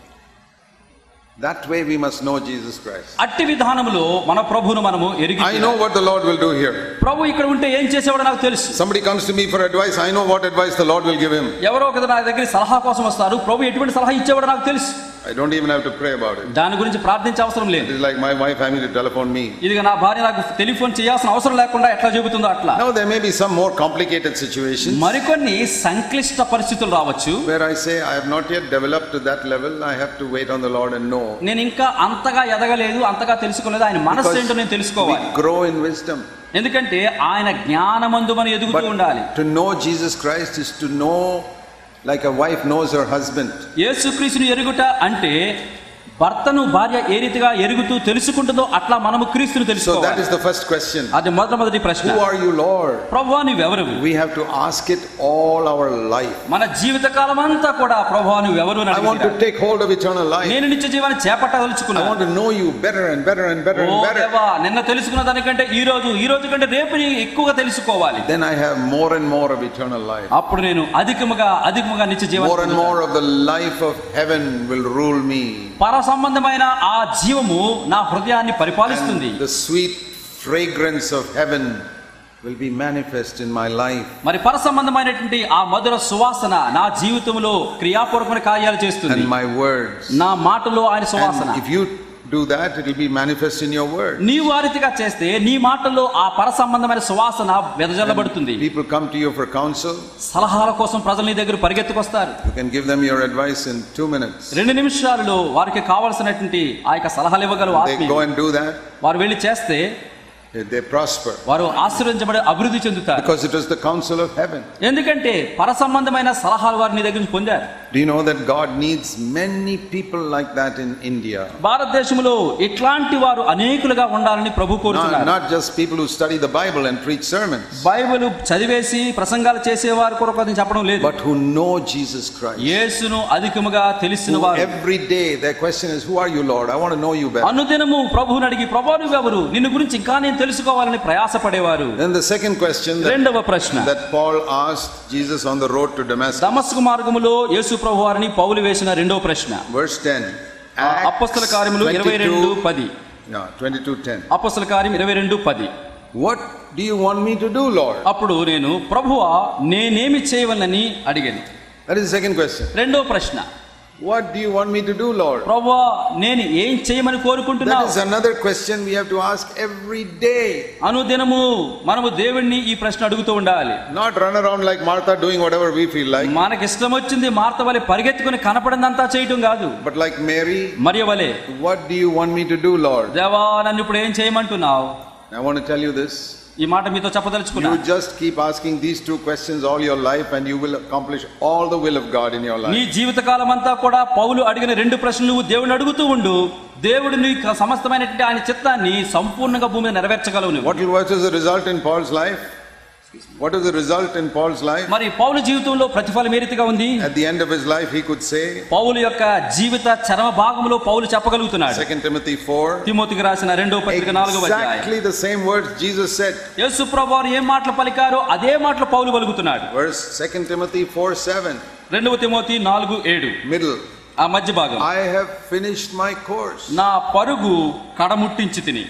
That way we must know Jesus Christ. అట్టి విధానములో మన ప్రభువును మనము ఎరిగి, I know what the Lord will do here. ప్రభు ఇక్కడ ఉంటే ఏం చేసేవాడో నాకు తెలుసు. Somebody comes to me for advice, I know what advice the Lord will give him. ఎవరో ఒకరు నా దగ్గర సలహా కోసం వస్తారు, ప్రభు ఎటువంటి సలహా ఇచ్చేవాడో నాకు తెలుసు. I don't even have to pray about it. దాని గురించి ప్రార్థించే అవసరం లేదు. It is like my wife having to telephone me. ఇదిగా నా భార్య నాకు టెలిఫోన్ చేయాల్సిన అవసరం లేకుండా ఎట్లా చెబుతుందో అట్లా. Now there may be some more complicated situations మరికొన్ని సంక్లిష్ట పరిస్థితులు రావచ్చు, where I say I have not yet developed to that level, I have to wait on the Lord and know. నేను ఇంకా అంతగా ఎదగలేదు, అంతగా తెలుసుకోలేదు, ఆయన మనస్సు ఏంటో నేను తెలుసుకోవాలి. We grow in wisdom. ఎందుకంటే ఆయన జ్ఞానమందు మనం ఎదుగుతూ ఉండాలి. To know Jesus Christ is to know like a wife knows her husband. యేసుక్రీస్తును ఎరుగుట అంటే భర్తను భార్య ఏ రీతిగా ఎరుగుతూ తెలుసుకుంటుందో అట్లా మనము క్రీస్తును So తెలుసుకోవాలి. that is the first question. అది మొదటి మొదటి ప్రశ్న. Who are you, Lord? ప్రభువా నీవెవరు? We have to ask it all our life. మన జీవిత కాలం అంతా కూడా ప్రభువా నీవెవరు అని I want to అడగాలి. take hold of eternal life. నేను నిత్య జీవాన్ని I చేపట్టదలుచుకున్నాను. want to know you better and better and better oh and better. దేవా, నిన్న తెలుసుకున్న దానికంటే ఈ రోజు ఈ రోజు కంటే రేపు నీ ఎక్కువగా తెలుసుకోవాలి. Then I have more and more of eternal life. అప్పుడు నేను అధికముగా అధికముగా నిత్య More and జీవాన్ని more of the life of heaven will rule me. పర సంబంధమైన ఆ జీవము నా హృదయాన్ని పరిపాలిస్తుంది. And the sweet fragrance of heaven will be manifest in my life. మరి పర సంబంధమైనటువంటి ఆ మధుర సువాసన నా జీవితంలో క్రియాపూర్వకమైన కార్యాలు చేస్తుంది. And my words. నా మాటలో ఆయన సువాసన. And if you do that, it will be manifest in your word. నీవు ఆ రీతిగా చేస్తే నీ మాటల్లో ఆ పర సంబంధమైన సువాసన వెదజల్లబడుతుంది. People come to you for counsel. సలహాల కోసం ప్రజలు నీ దగ్గర పరిగెత్తుకొస్తారు. You can give them your advice in two minutes. రెండు నిమిషాలలో వారికి కావాల్సినటువంటి ఆ యొక్క సలహాలు ఇవ్వగలవు. They go and do that. వారు వెళ్ళి చేస్తే they prosper. వారు ఆశీర్వదించబడి అభివృద్ధి చెందుతారు. Because it was the counsel of heaven. ఎందుకంటే పర సంబంధమైన సలహాలు వారు నీ దగ్గర నుంచి పొందారు. Do you know that God needs many people like that in India? భారతదేశంలో ఇట్లాంటి వారు అనేకులుగా ఉండాలని ప్రభు కోరుతున్నారు. Not just people who study the Bible and preach sermons. Bible చదివేసి ప్రసంగాలు చేసేవారు కొరకు అని చెప్పడం లేదు. But who know Jesus Christ. యేసును అధికముగా తెలిసిన వారు. Every day their question is, who are you, Lord? I want to know you better. అనుదినము ప్రభువుని అడిగి, ప్రభువా నువ్వెవరు, నిన్ను గురించి ఇంకా నేను తెలుసుకోవాలని ప్రయాసపడేవారు. Then the second question that, రెండవ ప్రశ్న that Paul asked Jesus on the road to Damascus. దమస్కు మార్గములో యేసు ప్రభువారిని పౌలు వేసిన రెండవ ప్రశ్న. Verse ten. అపోస్తల కార్యములు ఇరవై రెండు పది. Yeah, twenty-two ten. అపోస్తల కార్యం ఇరవై రెండు పది. What do you want me to do, Lord? అప్పుడు నేను, ప్రభువా నేనేమి చేయవలనని అడిగాను. That is the second question. రెండవ ప్రశ్న. What do you want me to do, Lord? ప్రభువా నేను ఏం చేయమని కోరుకుంటున్నావు? That is another question we have to ask every day. అనుదినము మనము దేవుణ్ణి ఈ ప్రశ్న అడుగుతూ ఉండాలి. Not run around like Martha doing whatever we feel like. మనకి ఇష్టం వచ్చింది మార్త వలె పరిగెత్తుకుని కనపడిందంతా చేయటం కాదు. But like Mary, మరియ వలె, what do you want me to do, Lord? దేవా నన్ను ఇప్పుడు ఏం చేయమంటున్నావు? I want to tell you this. ఈ మాట మీతో చెప్పదలుచుకున్నా. You just keep asking these two questions all your life and you will accomplish all the will of God in your life. నీ జీవితకాలం అంతా కూడా పౌలు అడిగిన రెండు ప్రశ్నలు నువ్వు దేవుని అడుగుతూ ఉండు. దేవుడు నీ సమస్తమైనటువంటి ఆయన చిత్తాన్ని సంపూర్ణంగా భూమి మీద నెరవేర్చగలవు. What was the result in Paul's life? What is the result in Paul's life? మరి పౌలు జీవితంలో ప్రతిఫలం ఏ రీతిగా ఉంది? At the end of his life he could say, పౌలు యొక్క జీవిత చరమ భాగంలో పౌలు చెప్పగలుగుతున్నాడు. Second Timothy four, తిమోతికి రాసిన రెండవ పత్రిక నాలుగవ అధ్యాయం. Exactly the same words Jesus said. యేసు ప్రభువారు ఏ మాటలు పలికారో అదే మాటలు పౌలు పలుకుతున్నాడు. Verse Second Timothy four seven. రెండవ తిమోతి నాలుగు ఏడు. Middle. ఆ మధ్య భాగం. I have finished my course. నా పరుగు కడముట్టించి తిని.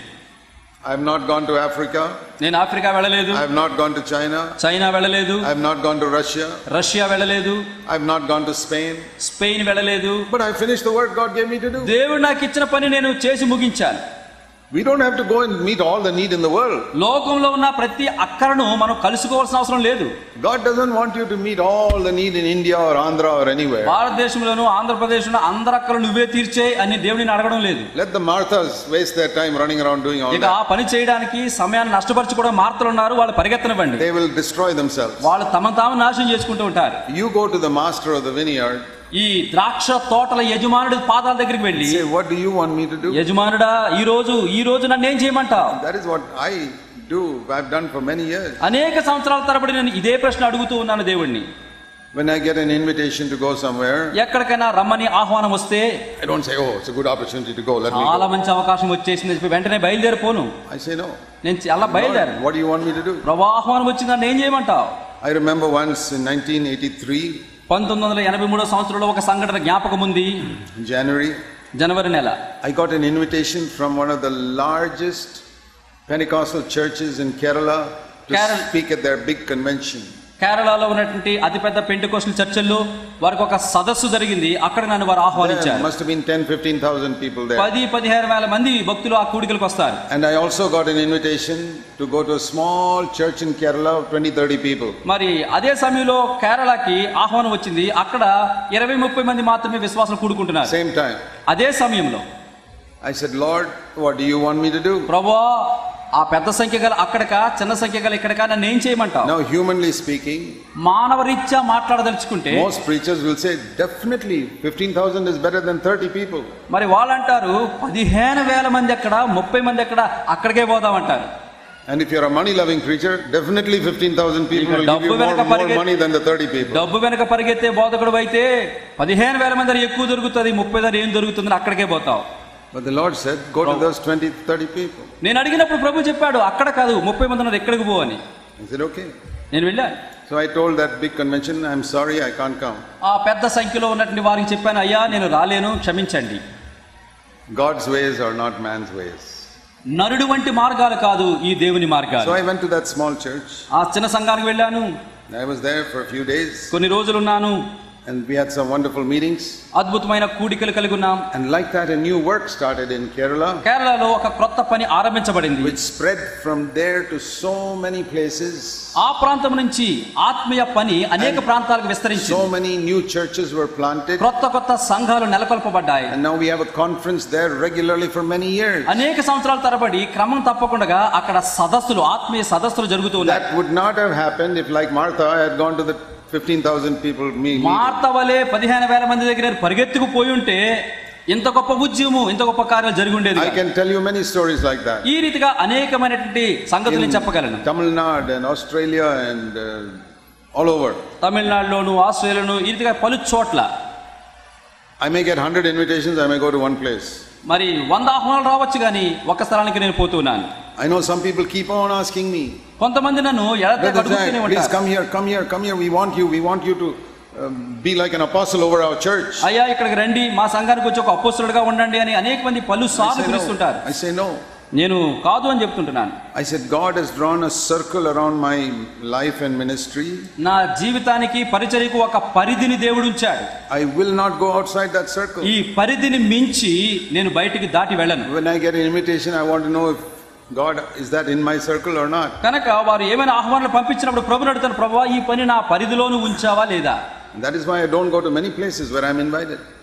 I have not gone to Africa. నేను ఆఫ్రికా వెళ్ళలేదు. I have not gone to China. China వెళ్ళలేదు. I have not gone to Russia. Russia వెళ్ళలేదు. I have not gone to Spain. Spain వెళ్ళలేదు. But I finished the work God gave me to do. దేవుడు నాకు ఇచ్చిన పని నేను చేసి ముగించాను. We don't have to go and meet all the need in the world. లోకంలో ఉన్న ప్రతి అక్కరను మనం కలుసుకోవాల్సిన అవసరం లేదు. God doesn't want you to meet all the need in India or Andhra or anywhere. భారతదేశంలోను ఆంధ్రప్రదేశ్లో అందరి అక్కలు నువ్వే తీర్చే అని దేవుడిని అడగడం లేదు. Let the Marthas waste their time running around doing all that. ఇక ఆ పని చేయడానికి సమయాన్ని నష్టపరచుకోవడం మార్తలు ఉన్నారు, వాళ్ళు పరిగెత్తనివ్వండి. They will destroy themselves. వాళ్ళు తమ తాము నాశనం చేసుకుంటూ ఉంటారు. You go to the master of the vineyard. ఈ ద్రాక్ష తోటల యజమానుడి పాదాల దగ్గరికి వెళ్ళి, say, what do you want me to do? యజమానుడా ఈ రోజు ఈ రోజు నన్ను ఏం చేయమంటావు? That is what I do. I've done for many years. అనేక సంవత్సరాల తరబడి నేను ఇదే ప్రశ్న అడుగుతూ ఉన్నాను దేవుణ్ణి. When I get an invitation to go somewhere, ఎక్కడికైనా రమ్మని ఆహ్వానం వస్తే I don't say, oh, it's a good opportunity to go, let me చాలా go. మంచి అవకాశం వచ్చేసింది చెప్పి వెంటనే బయలుదేరిపోను. I say no. నేను అలా బయలుదేరు. What do you want me to do? ప్రభువా ఆహ్వానం వచ్చింది, నన్ను ఏం చేయమంటావు? I remember once in nineteen eighty-three, పంతొమ్మిది వందల ఎనభై మూడో సంవత్సరంలో ఒక సంఘటన జ్ఞాపకం ఉంది. January, జనవరి నెల, I got an invitation from one of the largest Pentecostal churches in Kerala to Kerala. speak at their big convention. కేరళలో ఉన్నటువంటి అతిపెద్ద పెంటెకోస్టల్ చర్చిల్లో వారికి ఒక సదస్సు జరిగింది. అక్కడ నన్ను వారు ఆహ్వానించారు. There must have been ten fifteen thousand people there. పది పదిహేను వేల మంది భక్తులు ఆ కూడికలకు వస్తారు. And I also got an invitation to go to a small church in Kerala of twenty thirty people. మరి అదే సమయంలో కేరళకి ఆహ్వానం వచ్చింది. అక్కడ ఇరవై ముప్పై మంది మాత్రమే విశ్వాసులు కూడుకుంటున్నారు. Same time. అదే సమయంలో I said, Lord, what do you want me to do? ప్రభువా ఆ పెద్ద సంఖ్య గల అక్కడక చిన్న సంఖ్య గల ఇక్కడక నన్ను ఏం చేయమంటావు? Now humanly speaking, మానవరీత్యా మాట్లాడదలుచుకుంటే most preachers will say definitely fifteen thousand is better than thirty people. మరి వాళ్ళు అంటారు పదిహేను వేల మంది అక్కడ ముప్పై మంది అక్కడ అక్కడికే పోదాం అంటారు. And if you're a money loving preacher, definitely fifteen thousand people will give you more, more money than the thirty people. డబ్బు వెనక పరిగెత్తే బోధకుడు అయితే పదిహేను వేల మంది ఎక్కువ దొరుకుతుంది, ముప్పై దాని ఏం దొరుకుతుంది, అక్కడికే పోతావు. But the Lord said, go to those twenty thirty people. నేను అడిగినప్పుడు ప్రభు చెప్పాడు అక్కడ కాదు ముప్పై మంది ఉన్నారు ఎక్కడికి పో అని. I said okay. నేను వెళ్ళాను. So I told that big convention, I'm sorry, I can't come. ఆ పెద్ద సంఖ్యలో ఉన్నటువంటి వారికి చెప్పాను, అయ్యా నేను రాలేను, క్షమించండి. God's ways are not man's ways. నరుడు వంటి మార్గాలు కాదు ఈ దేవుని మార్గాలు. So I went to that small church. ఆ చిన్న సంఘానికి వెళ్ళాను. I was there for a few days. కొన్ని రోజులు ఉన్నాను. And we had some wonderful meetings. అద్భుతమైన కూడికలు కలిగి ఉన్నాం. And like that a new work started in Kerala. కేరళలో ఒక కొత్త పని ఆరంభించబడింది. Which spread from there to so many places. ఆ ప్రాంతం నుంచి ఆత్మీయ పని అనేక ప్రాంతాలకు విస్తరించింది. So many new churches were planted. కొత్త కొత్త సంఘాలు నెలకొల్పబడ్డాయి. And now we have a conference there regularly for many years. అనేక సంవత్సరాల తరబడి క్రమం తప్పకుండా అక్కడ సదస్సులు ఆత్మీయ సదస్సులు జరుగుతూ ఉన్నాయి. That would not have happened if like Martha I had gone to the fifteen thousand people meeting. Martha వలే పదిహేను వేల మంది దగ్గర పరిగెత్తుకు పోయి ఉంటే ఇంత గొప్ప ఉద్యమం ఇంత గొప్ప కార్యాలు జరిగి ఉండేది. I can tell you many stories like that. ఈ రీతిగా అనేకమైనటువంటి సంగతులు చెప్పగలను. Tamil Nadu and Australia and uh, all over. తమిళనాడులోను ఆస్ట్రేలియాలోను ఈ రీతిగా పలు చోట్ల. I may get one hundred invitations, I may go to one place. మరి వంద ఆహ్వానాలు రావచ్చు కానీ ఒక స్థలానికి నేను పోతున్నాను. I know some people keep on asking me. కొంతమంది నన్ను ఎడతెగ అడుగుతూనే ఉంటారు. Please come here, come here, come here. We want you, we want you to um, be like an apostle over our church. అయ్యా ఇక్కడికి రండి, మా సంఘానికి వచ్చి ఒక అపోస్తలుడిగా ఉండండి అని అనేక మంది పలు సార్లు పిలుస్తుంటారు. I say no. నేను కాదు అని చెప్తుంటున్నాను. I said God has drawn a circle around my life and ministry. నా జీవితానికి పరిచర్యకు ఒక పరిధిని దేవుడు ఉంచాడు. I will not go outside that circle. ఈ పరిధిని మించి నేను బయటికి దాటి వెళ్ళను. When I get an invitation, I want to know if God is that in my circle or not. కనుక వారు ఏమైనా ఆహ్వానాలు పంపించినప్పుడు ప్రభువుని అడుగుతాను, ప్రభువా ఈ పని నా పరిధిలోను ఉంచావా లేదా? That is why I don't go to many places where I am invited.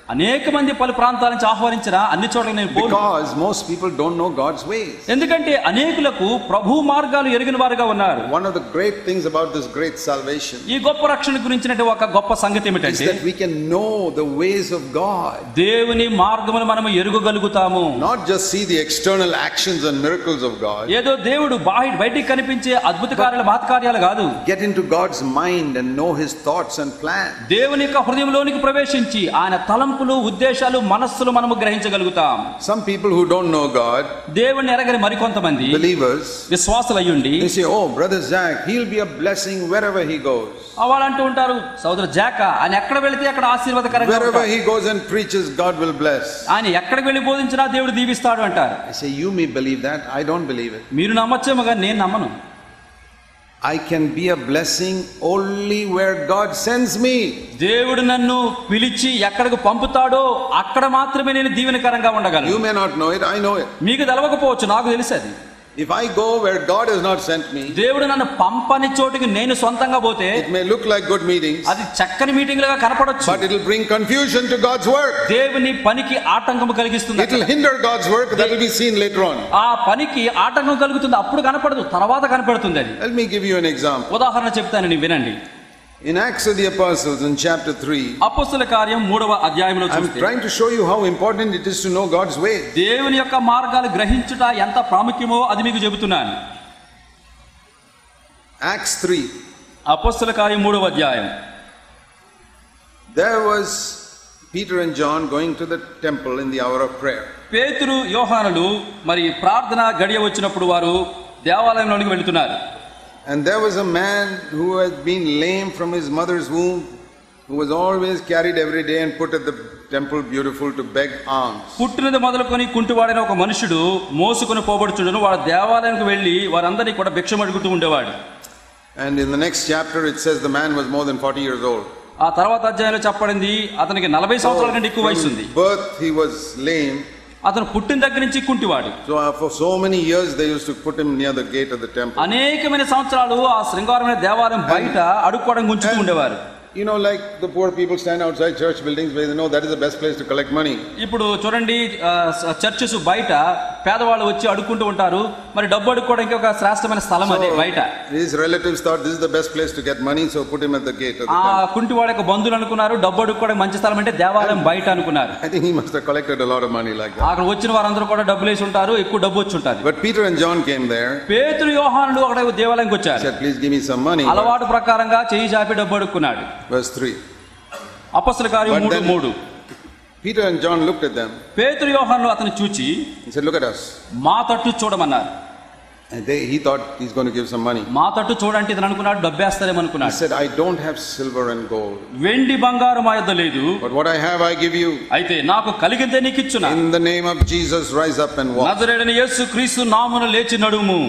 అనేక మంది పలు ప్రాంతాల నుంచి ఆహ్వానించినా అన్ని చోట్ల నేను పోను. Because most people don't know God's ways. ఎందుకంటే అనేకులకు ప్రభు మార్గాలు ఎరిగిన వారుగా ఉన్నారు. One of the great things about this great salvation ఈ గొప్ప రక్షణ గురించినటువంటి ఒక గొప్ప సంగతి is ఏమిటంటే that we can know the ways of God. దేవుని మార్గమును మనము ఎరుగగలుగుతాము. Not just see the external actions and miracles of God. ఏదో దేవుడు బాహ్య బయటికి కనిపించే అద్భుత కార్యాలు మహత్కార్యాలు కాదు. Get into God's mind and know his thoughts and plans. దేవుని యొక్క హృదయంలోనికి ప్రవేశించి ఆయన తలంపులు ఉద్దేశాలు మనస్సులు మనము గ్రహించగలుగుతాం. Some people who don't know God, దేవుని ఎరగని మరికొంతమంది believers, విశ్వాసులు అయ్యుండి they say, oh brother Zach, he'll be a blessing wherever he goes. వాళ్ళు అంటూ ఉంటారు, సోదరు జాక ఆయన ఎక్కడ వెళితే అక్కడ ఆశీర్వాదకరంగా ఉంటాడు. Wherever he goes and preaches, God will bless. ఆయన ఎక్కడికి వెళ్ళి బోధించినా దేవుడు దీవిస్తాడు అంటారు. I say, you may believe that, I don't believe it. మీరు నమ్మచ్చేమో కానీ నేను నమ్మను. I can be a blessing only where God sends me. దేవుడు నన్ను పిలిచి ఎక్కడికి పంపుతాడో అక్కడ మాత్రమే నేను దీవెనకరంగా ఉండగలను. You may not know it, I know it. మీకు తెలవకపోవచ్చు, నాకు తెలుసు అది. If I go where God has not sent me, దేవుడు నన్ను పంపని చోటికి నేను సొంతంగా పోతే it may look like good meetings, అది చక్కని మీటింగ్ లాగా కనపడొచ్చు, but it will bring confusion to God's work. దేవుని పనికి ఆటంకం కలిగిస్తుంది. It will hinder God's work, that will be seen later on. ఆ పనికి ఆటంకం కలుగుతుంది, అప్పుడు కనపడదు, తర్వాత కనపడుతుంది అది. Let me give you an example. ఉదాహరణ చెప్తానని వినండి. In Acts of the Apostles in chapter three, అపొస్తలుల కార్యం మూడవ అధ్యాయంలో I'm చూస్తే trying to show you how important it is to know God's way. దేవుని యొక్క మార్గాలు గ్రహించుట ఎంత ప్రాముఖ్యమో అది మీకు చెబుతున్నాను. Acts three. అపొస్తలుల కార్యం మూడవ అధ్యాయం. There was Peter and John going to the temple in the hour of prayer. పేతురు యోహానులు మరి ప్రార్థన గడియ వచ్చినప్పుడు వారు దేవాలయంలోనికి వెళ్తున్నారు. And there was a man who had been lame from his mother's womb, who was always carried every day and put at the temple beautiful to beg alms. పుట్టినది మొదలుకొని కుంటివాడైన ఒక మనుషుడు మోసుకొని పోబడుచుండును, వాడు దేవాలయానికి వెళ్ళి వారందరినీ కూడా భిక్షం అడుగుతూ ఉండేవాడు. And in the next chapter it says the man was more than forty years old. ఆ తర్వాత అధ్యాయంలో చెప్పబడింది అతనికి నలభై సంవత్సరాల కంటే ఎక్కువ వయసు ఉంది. From birth he was lame. అతను పుట్టిన దగ్గర నుంచి కుంటివాడు. So uh, for so many years they used to put him near the gate of the temple. అనేకమైన సంవత్సరాలు ఆ శృంగారమైన దేవాలయం బయట అడుక్కోవడం గుంచుతూ ఉండేవారు. You know, like the poor people stand outside church buildings where they know that is the best place to collect money. ఇప్పుడు చూడండి, churches బయట పేదవాళ్ళు వచ్చి అడుక్కుంటూ ఉంటారు, మరి డబ్బు అడుక్కోవడానికి ఒక శ్రేష్టమైన స్థలం అదే బయట. His relatives thought this is the best place to get money, so put him at the gate of the temple. ఆ కుంటివాడి యొక్క బంధువులు అనుకున్నారు డబ్బు అడుక్కోవడానికి మంచి స్థలం అంటే దేవాలయం బయట అనుకున్నారు. I think he must have collected a lot of money like that. అక్కడ వచ్చిన వారందరూ కూడా డబ్బులు వేసి ఉంటారు, ఎక్కువ డబ్బు వచ్చి ఉంటారు. But Peter and John came there. పేతురు యోహానులు అక్కడ దేవాలయంకి వచ్చారు. Said, please give me some money. అలవాటు ప్రకారంగా చెయ్యి చాపి డబ్బు అడుక్కున్నాడు. Verse three. అపొస్తలుల కార్యం మూడు మూడు. Peter and John looked at them. పేతురు యోహానులు అతన్ని చూచి He said, look at us. మా తట్టు చూడమన్నారు. And they, he thought he's going to give some money. మా తట్టు చూడంటే ఇతను అనుకున్నాడు డబ్బేస్తారేమో అనుకున్నాడు. He said, I don't have silver and gold. వెండి బంగారం మా యొద్ద లేదు. But what I have I give you. అయితే నాకు కలిగిందే నీకు ఇచ్చునా. In the name of Jesus rise up and walk. నజరేయుడైన యేసు క్రీస్తు నామమున లేచి నడుము.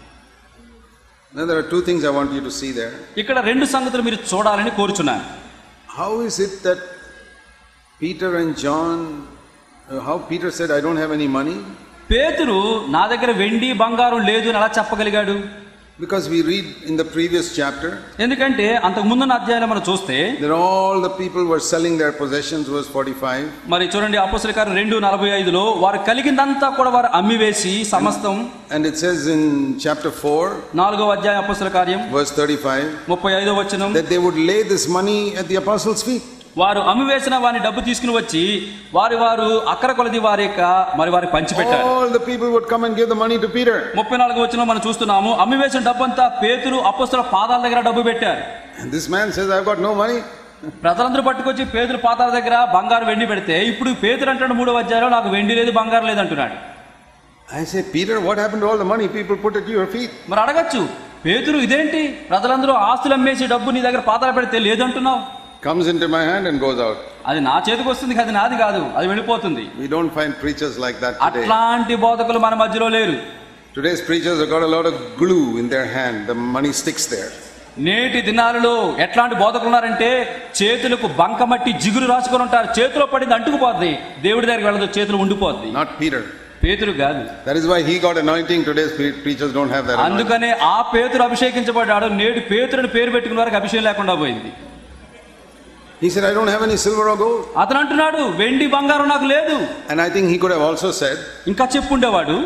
Now there are two things I want you to see there. ఇక్కడ రెండు సంగతులు మీరు చూడాలని కోరుచున్నాను. How is it that Peter and John, how Peter said, I don't have any money? పేతురు నా దగ్గర వెండి బంగారం లేదు అని ఎలా చెప్పగలిగాడు? Because we read in the previous chapter, ఎందుకంటే అంతకు ముందున్న అధ్యాయంలో మనం చూస్తే that all the people were selling their possessions, verse forty-five. మరి చూడండి అపొస్తలుల కార్యం రెండు నలభై ఐదులో వారు కలిగిందంతా కూడా వారు అమ్మివేసి సమస్తం. And it says in chapter four, నాలుగవ అధ్యాయం అపొస్తలుల కార్యం verse thirty-five, ముప్పై ఐదో వచనం, that they would lay this money at the apostles' feet. వారు అమ్మివేసిన వారి డబ్బు తీసుకుని వచ్చి వారి వారు అక్కర కొలది వారి యొక్క మరి వారి పంచిపెట్టారు. All the people would come and give the money to Peter. ముప్పై నాలుగు వచనం మనం చూస్తున్నాము, అమ్మివేసిన డబ్బంతా పేతురు అపొస్తలుల పాదాల దగ్గర డబ్బు పెట్టారు. And this man says, I've got no money. ప్రజలందరూ పట్టుకొచ్చి పేతురు పాదాల దగ్గర బంగారు వెండి పెడితే ఇప్పుడు పేతురు అంటాడు మూడో అధ్యాయంలో నాకు వెండి లేదు బంగారం లేదు అంటున్నాడు. I say, Peter, what happened to all the money people put at your feet? మరి అడగచ్చు, పేతురు ఇదేంటి ప్రజలందరూ ఆస్తులు అమ్మేసి డబ్బు నీ దగ్గర పాదాలు పెడితే లేదంటున్నావు. Comes into my hand and goes out. అది నా చేతికి వస్తుంది, అది నాది కాదు, అది వెళ్ళిపోతుంది. We don't find preachers like that today. అట్లాంటి బోధకులు మన మధ్యలో లేరు. Today's preachers have got a lot of glue in their hand. The money sticks there. నేటి దినాలలో ఎట్లాంటి బోధకులు ఉన్నారంటే చేతులకు బంకమట్టి జిగురు రాసుకొని ఉంటారు, చేతిలో పడింది అంటుకుపోద్ది, దేవుడి దగ్గరికి వెళ్ళదు, చేతులు ఉండిపోద్ది. Not Peter. పేతురు కాదు. That is why he got anointing. Today's preachers don't have that anointing. అందుకనే ఆ పేతురు అభిషేకించబడ్డాడు, నేడు పేతురుని పేరు పెట్టుకున్న వారికి అభిషేకం లేకుండా పోయింది. He said, I don't have any silver or gold. అతను అంటున్నాడు వెండి బంగారం నాకు లేదు. And I think he could have also said, ఇంకా చెప్పుండేవాడు,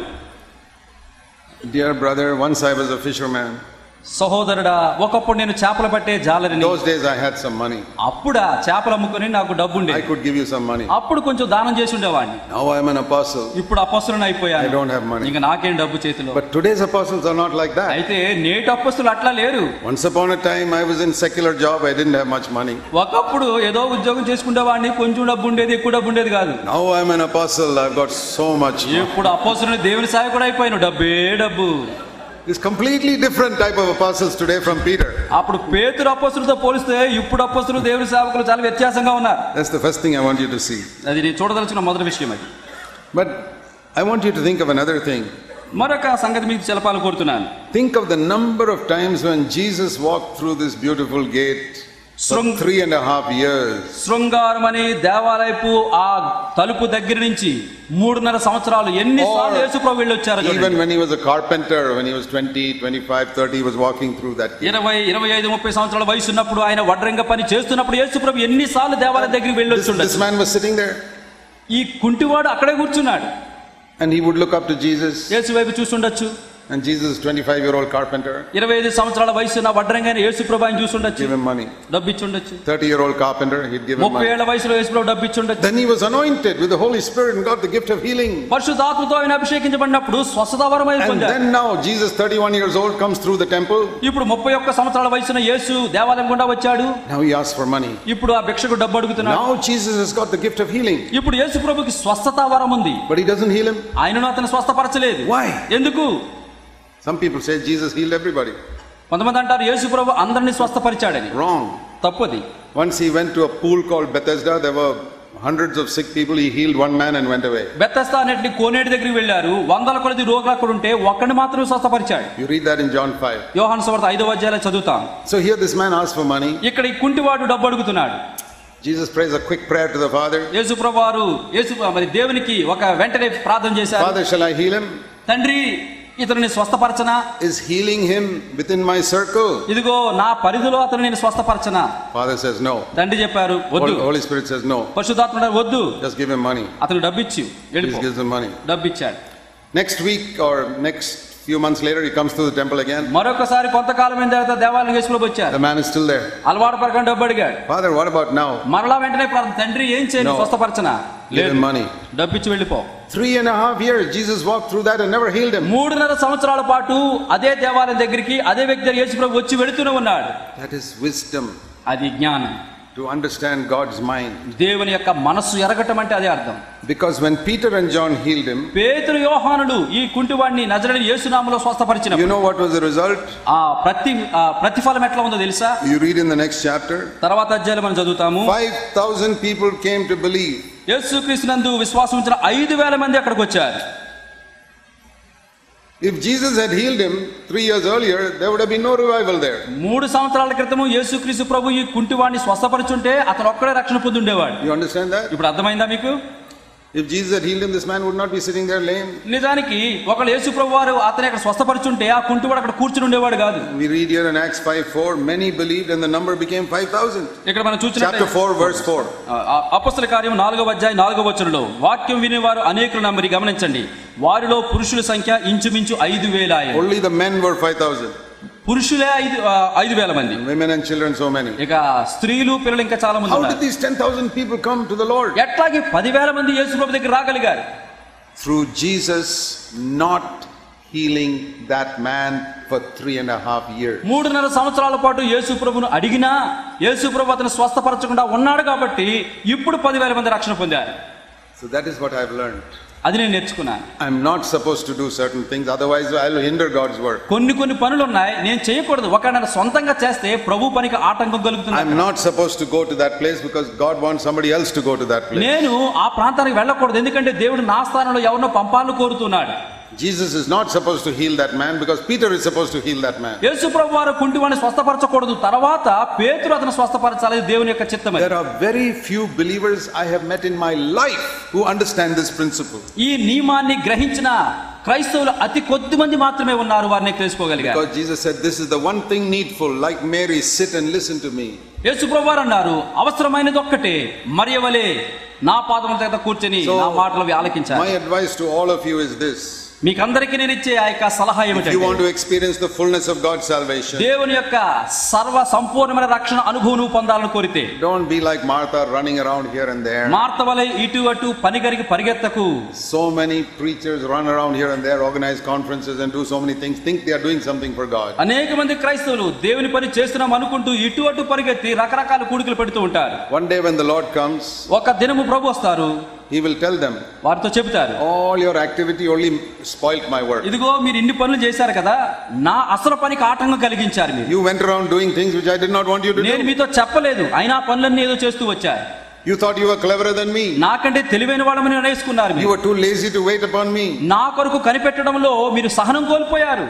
dear brother, once I was a fisherman. సహోదరుడా, ఒకప్పుడు నేను చేపలు పట్టే జాలరిని. Those days I had some money. అప్పుడా చేపలు అమ్ముకొని నాకు డబ్బు ఉండేది. I could give you some money. అప్పుడు కొంచెం దానం చేసి ఉండేవాడిని. Now I am an apostle. ఇప్పుడు అపొస్తలుని అయిపోయాను. I don't have money. ఇంకా నాకేం డబ్బు చేతిలో. But today's apostles are not like that. అయితే నేటి అపొస్తలులు అట్లా లేరు. Once upon a time I was in secular job, I didn't have much money. ఒకప్పుడు ఏదో ఉద్యోగం చేసుకునేవాడిని, కొంచెం డబ్బు ఉండేది, ఎక్కువ డబ్బు ఉండేది కాదు. Now I am an apostle, I've got so much. ఇప్పుడు అపొస్తలుని దేవుని సేవకుడు అయిపోయాను, డబ్బే డబ్బు. This completely different type of apostles today from Peter. అప్పుడు పేతురు అపొస్తలులతో పోలిస్తే ఇప్పుడు అపొస్తలులు దేవుని సేవకులు చాలా వ్యత్యాసంగా ఉన్నారు. That's the first thing I want you to see. అది నేను చూడదలుచుకున్న మొదటి విషయం అది. But I want you to think of another thing. మరొక సంగతి మీకు తెలపాలని కోరుతున్నాను. Think of the number of times when Jesus walked through this beautiful gate for three and a half years. శృంగారమని దేవాలయపు ఆ తలుపు దగ్గర నుంచి మూడున్నర సంవత్సరాలు ఎన్నిసార్లు యేసుప్రభు వెళ్ళి వచ్చారు. Even when he was a carpenter, when he was twenty, twenty-five, thirty, he was walking through that gate. ఇరవై ఇరవై ఐదు ముప్పై సంవత్సరాల వయసు ఉన్నప్పుడు ఆయన వడ్రంగ పని చేస్తున్నప్పుడు యేసుప్రభు ఎన్నిసార్లు దేవాలయం దగ్గరికి వెళ్ళి వచ్చుండొచ్చు. This man was sitting there. ఈ కుంటివాడు అక్కడే కూర్చున్నాడు. And he would look up to Jesus. యేసు వైపు చూస్తుండొచ్చు. And Jesus, twenty-five year old carpenter, ఇరవై ఐదు సంవత్సరాల వయసున్న వడ్రంగైన యేసుప్రభు ఆయన చూస్తుండొచ్చు. give him money. డబ్బు ఇచ్చుండొచ్చు. thirty year old carpenter, he'd give him ముప్పై money. ఏళ్ల వయసులో యేసుప్రభు డబ్బు ఇచ్చుండొచ్చు. Then he was anointed with the Holy Spirit and got the gift of healing. పరిశుద్ధాత్మతో ఆయన అభిషేకించబడినప్పుడు స్వస్థత వరం And పొందాడు. then now Jesus, thirty-one years old, comes through the temple. ఇప్పుడు ముప్పై ఒక్క సంవత్సరాల వయసున్న యేసు దేవాలయం గుండా వచ్చాడు. Now he asks for money. ఇప్పుడు ఆ భిక్షకు డబ్బు అడుగుతున్నాడు. Now Jesus has got the gift of healing. ఇప్పుడు యేసుప్రభుకి స్వస్థత వరం ఉంది. But he doesn't heal him. ఆయనను అతను స్వస్థపరచలేదు. Why? ఎందుకు? Some people say Jesus healed everybody. కొంతమంది అంటారు యేసుప్రభు అందరిని స్వస్థపరిచాడని. Wrong. తప్పది. Once he went to a pool called Bethesda, there were hundreds of sick people. He healed one man and went away. Bethesda అనేటి కోనేటి దగ్గరికి వెళ్ళారు. వందల కొలది రోగులు అక్కడ ఉంటే ఒక్కడిని మాత్రమే స్వస్థపరిచాడు. You read that in John five. యోహాను సువార్త ఐదవ అధ్యాయంలో చదువుతాం. So here this man asks for money. ఇక్కడ ఈ కుంటివాడు డబ్బు అడుగుతున్నాడు. Jesus prays a quick prayer to the Father. యేసుప్రభు వారు యేసు మరి దేవునికి ఒక వెంటనే ప్రార్థన చేశారు. Father, shall I heal him? తండ్రి ఇతనిని స్వస్థపరచనా? Is healing him within my circle? ఇదిగో నా పరిధిలో అతను నేను స్వస్థపరచనా? Father says no. తండ్రి చెప్పారు వద్దు. Holy Spirit says no. పరిశుద్ధాత్ముడు వద్దు. Just give him money. అతను డబ్బు ఇచ్చి వెళ్ళిపో. He gives him money. డబ్బు ఇచ్చాడు. Next week or next few months later, he comes to the temple again. మరొకసారి కొంతకాలం అయిన తర్వాత దేవాలయం యేసుప్రభు వచ్చారు. The man is still there. అలవాటు ప్రకారం డబ్బు అడిగాడు. Father, what about now? మరలా వెంటనే ప్రార్థన, తండ్రి ఏం చేయను, స్వస్థపరచనా? Give him money. డబ్బు ఇచ్చి వెళ్ళిపో. Three and a half years Jesus walked through that and never healed him. మూడున్నర సంవత్సరాల పాటు అదే దేవాలయం దగ్గరికి అదే వ్యక్తి దగ్గర యేసుప్రభు వచ్చి వెళుతూనే ఉన్నాడు. That is wisdom. అది జ్ఞానం. To understand God's mind. దేవుని యొక్క మనస్సు ఎరగటం అంటే అదే అర్థం. Because when Peter and John healed him, పేతురు యోహానుడు ఈ కుంటివాడిని నజరేయుడైన యేసు నామములో స్వస్థపరిచినప్పుడు, you know what was the result? ఆ ప్రతి ప్రతిఫలం ఎట్లా ఉందో తెలుసా? You read in the next chapter. తర్వాత అధ్యాయంలో మనం చదువుతాము. five thousand people came to believe. యేసుక్రీస్తునందు విశ్వాసం ఉంచిన ఐదు వేల మంది అక్కడికి వచ్చారు. If Jesus had healed him three years earlier, there would have been no revival there. మూడు సంవత్సరాల క్రితము యేసుక్రీస్తు ప్రభు ఈ కుంటివాడిని స్వస్థపరిచుంటే అతను ఒక్కడే రక్షణ పొంది ఉండేవాడు. You understand that? ఇప్పుడు అర్థమైందా మీకు? If Jesus had healed him, this man would not be sitting there lame. నిజానికి ఒకళ్ళు యేసు ప్రభు వారు అతని అక్కడ స్వస్థపరిచుంటే ఆ కుంటివాడు అక్కడ కూర్చుని ఉండేవాడు కాదు. We read here in Acts five four, many believed and the number became five thousand. ఇక్కడ మనం చూసినట్లయితే chapter four verse four. అపొస్తలుల కార్యం నాలుగవ అధ్యాయం నాలుగవ వచనంలో వాక్యం వినేవారు అనేకులు నమ్మరి, గమనించండి, వారిలో పురుషుల సంఖ్య ఇంచుమించు ఐదు వేల. Only the men were five thousand. పురుషులే ఐదు ఐదు వేల మంది. Women and children so many. ఇక స్త్రీలు పిల్లలు ఇంకా చాలా మంది. How did these ten thousand people come to the Lord? ఎట్లాగే పదివేల మంది యేసు ప్రభు దగ్గర రాగలిగారు? Through Jesus not healing that man for three and a half years. మూడున్నర సంవత్సరాల పాటు యేసు ప్రభును అడిగినా యేసు ప్రభు అతను స్వస్థపరచకుండా ఉన్నాడు కాబట్టి ఇప్పుడు పదివేల మంది రక్షణ పొందారు. So that is what I have learned. అది నేను నేర్చుకున్నాను. I'm not supposed to do certain things, otherwise I'll hinder God's work. కొన్ని కొన్ని పనులు ఉన్నాయి నేను చేయకూడదు, ఒకవేళ సొంతంగా చేస్తే ప్రభు పనికి ఆటంకం కలుగుతుంది. I'm not supposed to go to that place because God wants somebody else to go to that place. నేను ఆ ప్రాంతానికి వెళ్ళకూడదు, ఎందుకంటే దేవుడు నా స్థానంలో ఎవరినో పంపాలని కోరుతున్నాడు. Jesus is not supposed to heal that man because Peter is supposed to heal that man. యేసు ప్రభు వారు కుంటివాడిని స్వస్థపరచకూడదు, తర్వాత పేతురు అతను స్వస్థపరచాలి, దేవుని యొక్క చిత్తం. There are very few believers I have met in my life who understand this principle. ఈ నియమాన్ని గ్రహించిన క్రైస్తవులు అతి కొద్ది మంది మాత్రమే ఉన్నారు వారిని తెలుసుకోగలిగారు. Because Jesus said, this is the one thing needful, like Mary, sit and listen to me. యేసు ప్రభువారు అన్నారు, అవసరమైనది ఒక్కటే, మరియవలే నా పాదముల దగ్గర కూర్చొని నా మాటలు ఆలకించాలి. My advice to all of you is this. మీకందరికీ నేను ఇచ్చే ఆ యొక్క సలహా ఏమిటంటే, if you want to experience the fullness of God's salvation, దేవుని యొక్క సర్వ సంపూర్ణమైన రక్షణ అనుభవం పొందాలని కోరితే, don't be like Martha running around here and there. Martha వలె ఇటు అటు పనిగరికి పరిగెత్తకు. So many preachers run around here and there, organize conferences and do so many things, think they are doing something for God. అనేక మంది క్రైస్తవులు దేవుని పని చేస్తున్నాం అనుకుంటూ ఇటు అటు పరిగెత్తి రకరకాల కూడికలు పెడుతూ ఉంటారు. One day when the Lord comes, ఒక దినము ప్రభు వస్తారు, he will tell them, వారితో చెబుతారు, all your activity only spoiled my work. ఇదిగో మీరు ఇన్ని పనులు చేశారు కదా, నా అసలు పనికి ఆటంకం కలిగించారు. మీరు you went around doing things which I did not want you to do. నేను మీతో చెప్పలేదు, అయినా పనులన్నీ ఏదో చేస్తూ వచ్చారు. you thought you were cleverer than me. నాకంటే తెలివైన వాళ్ళమని అనేసుకున్నారు. you were too lazy to wait upon me. నా కొరకు కనిపెట్టడంలో మీరు సహనం కోల్పోయారు.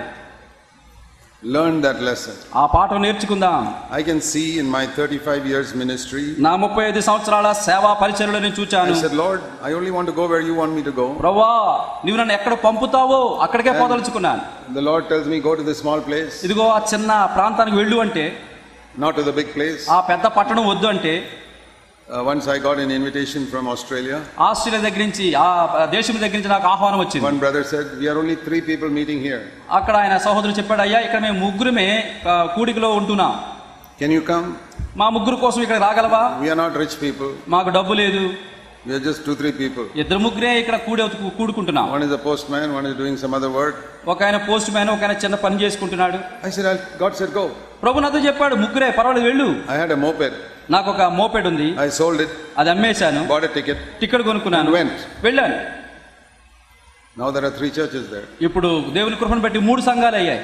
learn that lesson. ఆ పాఠం నేర్చుకుందాం. I can see in my thirty-five years ministry, నా ముప్పై ఐదు సంవత్సరాల సేవా పరిచర్యలో నేను చూచాను. I said, Lord, I only want to go where you want me to go. ప్రభువా, నీవు నన్ను ఎక్కడ పంపుతావో అక్కడికే పోదలుచుకున్నాను. the Lord tells me, go to this small place. ఇదిగో ఆ చిన్న ప్రాంతానికి వెళ్ళు అంటే, not to the big place. ఆ పెద్ద పట్టణం వద్దు అంటే, Uh, once I got an invitation from Australia. Australia దగ్గర నుంచి, ఆ దేశం దగ్గర నుంచి నాకు ఆహ్వానం వచ్చింది. One brother said, we are only three people meeting here. అక్కడ ఆయన సహోదరుడు చెప్పాడు, అయ్యా ఇక్కడ మేము ముగ్గురమే కూడికలో ఉంటున్నాం. can you come? మా ముగ్గురు కోసం ఇక్కడ రాగలవా? we are not rich people. మాకు డబ్బు లేదు. we are just two three people. ఇద్దరు ముగ్గురే ఇక్కడ కూడి కూడుకుంటున్నాం. one is a postman, one is doing some other work. ఒక ఆయన పోస్ట్ మ్యాన్, ఒక ఆయన చిన్న పని చేసుకుంటున్నాడు. I said, I'll, God said go. ప్రభు నాతో చెప్పాడు, ముగ్గురే పర్వాలేదు వెళ్ళు. I had a moped. నాకు ఒక మోపెడ్ ఉంది. I sold it. అది అమ్మేశాను. bought a ticket. టికెట్ కొనుక్కున్నాను. went. వెళ్ళాను. now there are three churches there. ఇప్పుడు దేవుని కృపను బట్టి మూడు సంఘాలు అయ్యాయి.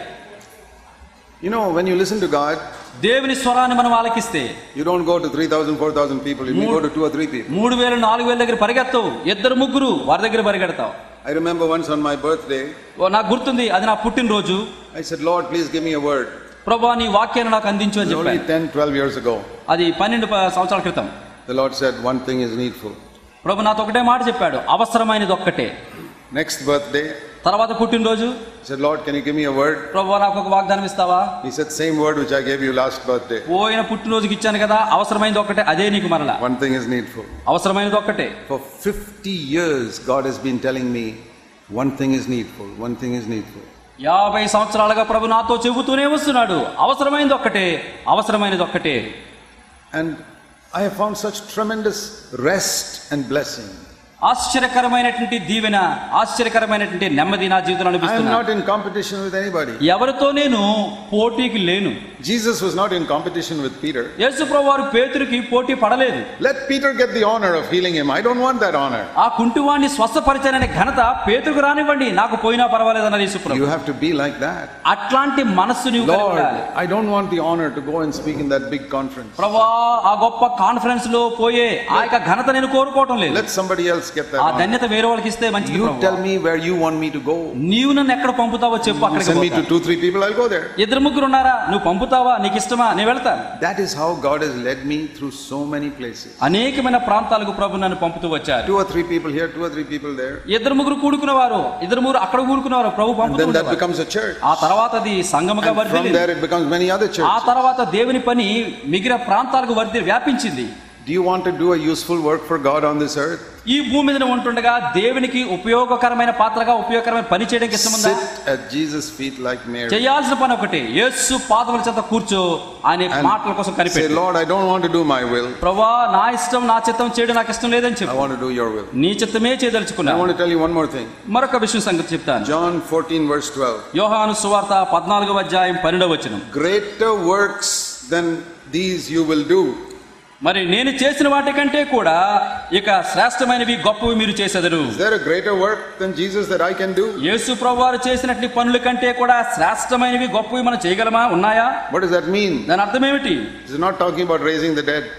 you know, when you listen to God, దేవుని స్వరాన్ని మనం ఆలకిస్తే, you don't go to three thousand four thousand people, you may go to two or three people. మూడు వేలు నాలుగు వేల దగ్గర పరిగెత్తవు, ఇద్దరు ముగ్గురు వారి దగ్గర పరిగెడతావు. I remember once on my birthday, నాకు గుర్తుంది, అది నా పుట్టినరోజు. I said, Lord, please give me a word. ప్రభువా, నీ వాక్యాన్ని నాకు అందించు అని చెప్పాను. only ten twelve years ago. అది పన్నెండు సంవత్సరాల క్రితం. the Lord said, one thing is needful. ప్రభు నాతో ఒకటే మాట చెప్పాడు, అవసరమైనది ఒక్కటే. next birthday, తర్వాత పుట్టినరోజు, I said, Lord, can you give me a word? ప్రభువా, నాకు ఒక వాగ్దానం ఇస్తావా? He said, same word which I gave you last birthday. పోయిన పుట్టినరోజుకి ఇచ్చాను కదా, అవసరమైనది ఒక్కటే, అదే నీకు మరలా. one thing is needful. అవసరమైనది ఒక్కటే. for fifty years God has been telling me, one thing is needful, one thing is needful. యాభై సంవత్సరాలుగా ప్రభు నాతో చెబుతూనే వస్తున్నాడు, అవసరమైనది ఒక్కటే, అవసరమైనది ఒక్కటే. and I have found such tremendous rest and blessing. ఆశ్చర్యకరమైనటువంటి దీవెన, ఆశ్చర్యకరమైనటువంటి నెమ్మది నా జీవితంలో I am అనిపిస్తుంది. not in competition with anybody. ఎవరితో నేను పోటీకి లేను. Jesus was not in competition with Peter. యేసు ప్రభువారు పేతురుకి పోటీ పడలేదు. Let Peter get the honor of healing him. I don't want that honor. ఆ కుంటివాణ్ణి స్వస్థపరిచాననే ఘనత పేతురుకు రానివ్వండి, నాకు పోయినా పర్వాలేదు అన్నది యేసు ప్రభు. You have to be like that. అట్లాంటి మనస్సు నీవు కలిగి Lord, ఉండాలి. I don't want the honor to go and speak in that big conference. ప్రభువా, ఆ గొప్ప కాన్ఫరెన్స్ లో పోయే ఆ యొక్క ఘనత నేను కోరుకోవటం లేదు. Let somebody else get that ఆ honor. ధన్యత వేరే వాళ్ళకి ఇస్తే మంచిది. You tell me where you want me to go. నీవు నన్ను ఎక్కడ పంపుతావో చెప్పు, You అక్కడికి send me to పోతా. two three people, I'll go there. ఇద్దరు ముగ్గురు ఉన్నారా, నువ్వు పంపుతావా, నీకు ఇష్టమా, నేను వెళ్తాను. That is how God has led me through so many places. అనేకమైన ప్రాంతాలకు ప్రభు నన్ను పంపుతూ వచ్చారు. Two or three people here, two or three people there. ఇద్దరు ముగ్గురు కూడుకునేవారు, ఇద్దరు ముగ్గురు అక్కడ కూడుకునేవారు, ప్రభు And పంపుతూ then that ఉండేవారు. becomes a church. ఆ తర్వాత అది సంఘముగా And from వర్ధిల్లింది. there it becomes many other ఆ churches. తర్వాత దేవుని పని మిగిలిన ప్రాంతాలకు వర్ధి వ్యాపించింది. Do you want to do a useful work for God on this earth? ఈ భూమి మీద ఉంటుండగా దేవునికి ఉపయోగకరమైన పాత్రగా ఉపయోగకరమైన పని చేయడానికి ఇష్టముందా? Sit at Jesus' feet like Mary. చేయాల్సిన పని ఒకటి, యేసు పాదముల చెంత కూర్చో, ఆయన మాటల కోసం Say, కనిపెట్టు. Lord, I don't want to do my will. ప్రభువా, నా ఇష్టం నా చిత్తం చేయడం నాకు ఇష్టం లేదని I చెప్పు. want to do your will. నీ చిత్తమే I చేయదలుచుకున్నా. want to tell you one more thing. మరొక విషయం సంగతి చెప్తాను. John fourteen verse twelve. యోహాను సువార్త పద్నాలుగవ అధ్యాయం పన్నెండవ వచనం. Greater works than these you will do. మరి నేను చేసిన వాటికంటే కూడా ఇక శ్రేష్టమైనవి గొప్పవి మీరు చేసెదరు. Is there a greater work than Jesus that I can do? యేసు ప్రభువారు చేసినట్టు పనుల కంటే కూడా శ్రేష్టమైనవి గొప్పవి మనం చేయగలమా, ఉన్నాయా? What does that mean? దాని అర్థం ఏమిటి? This is not talking about raising the dead.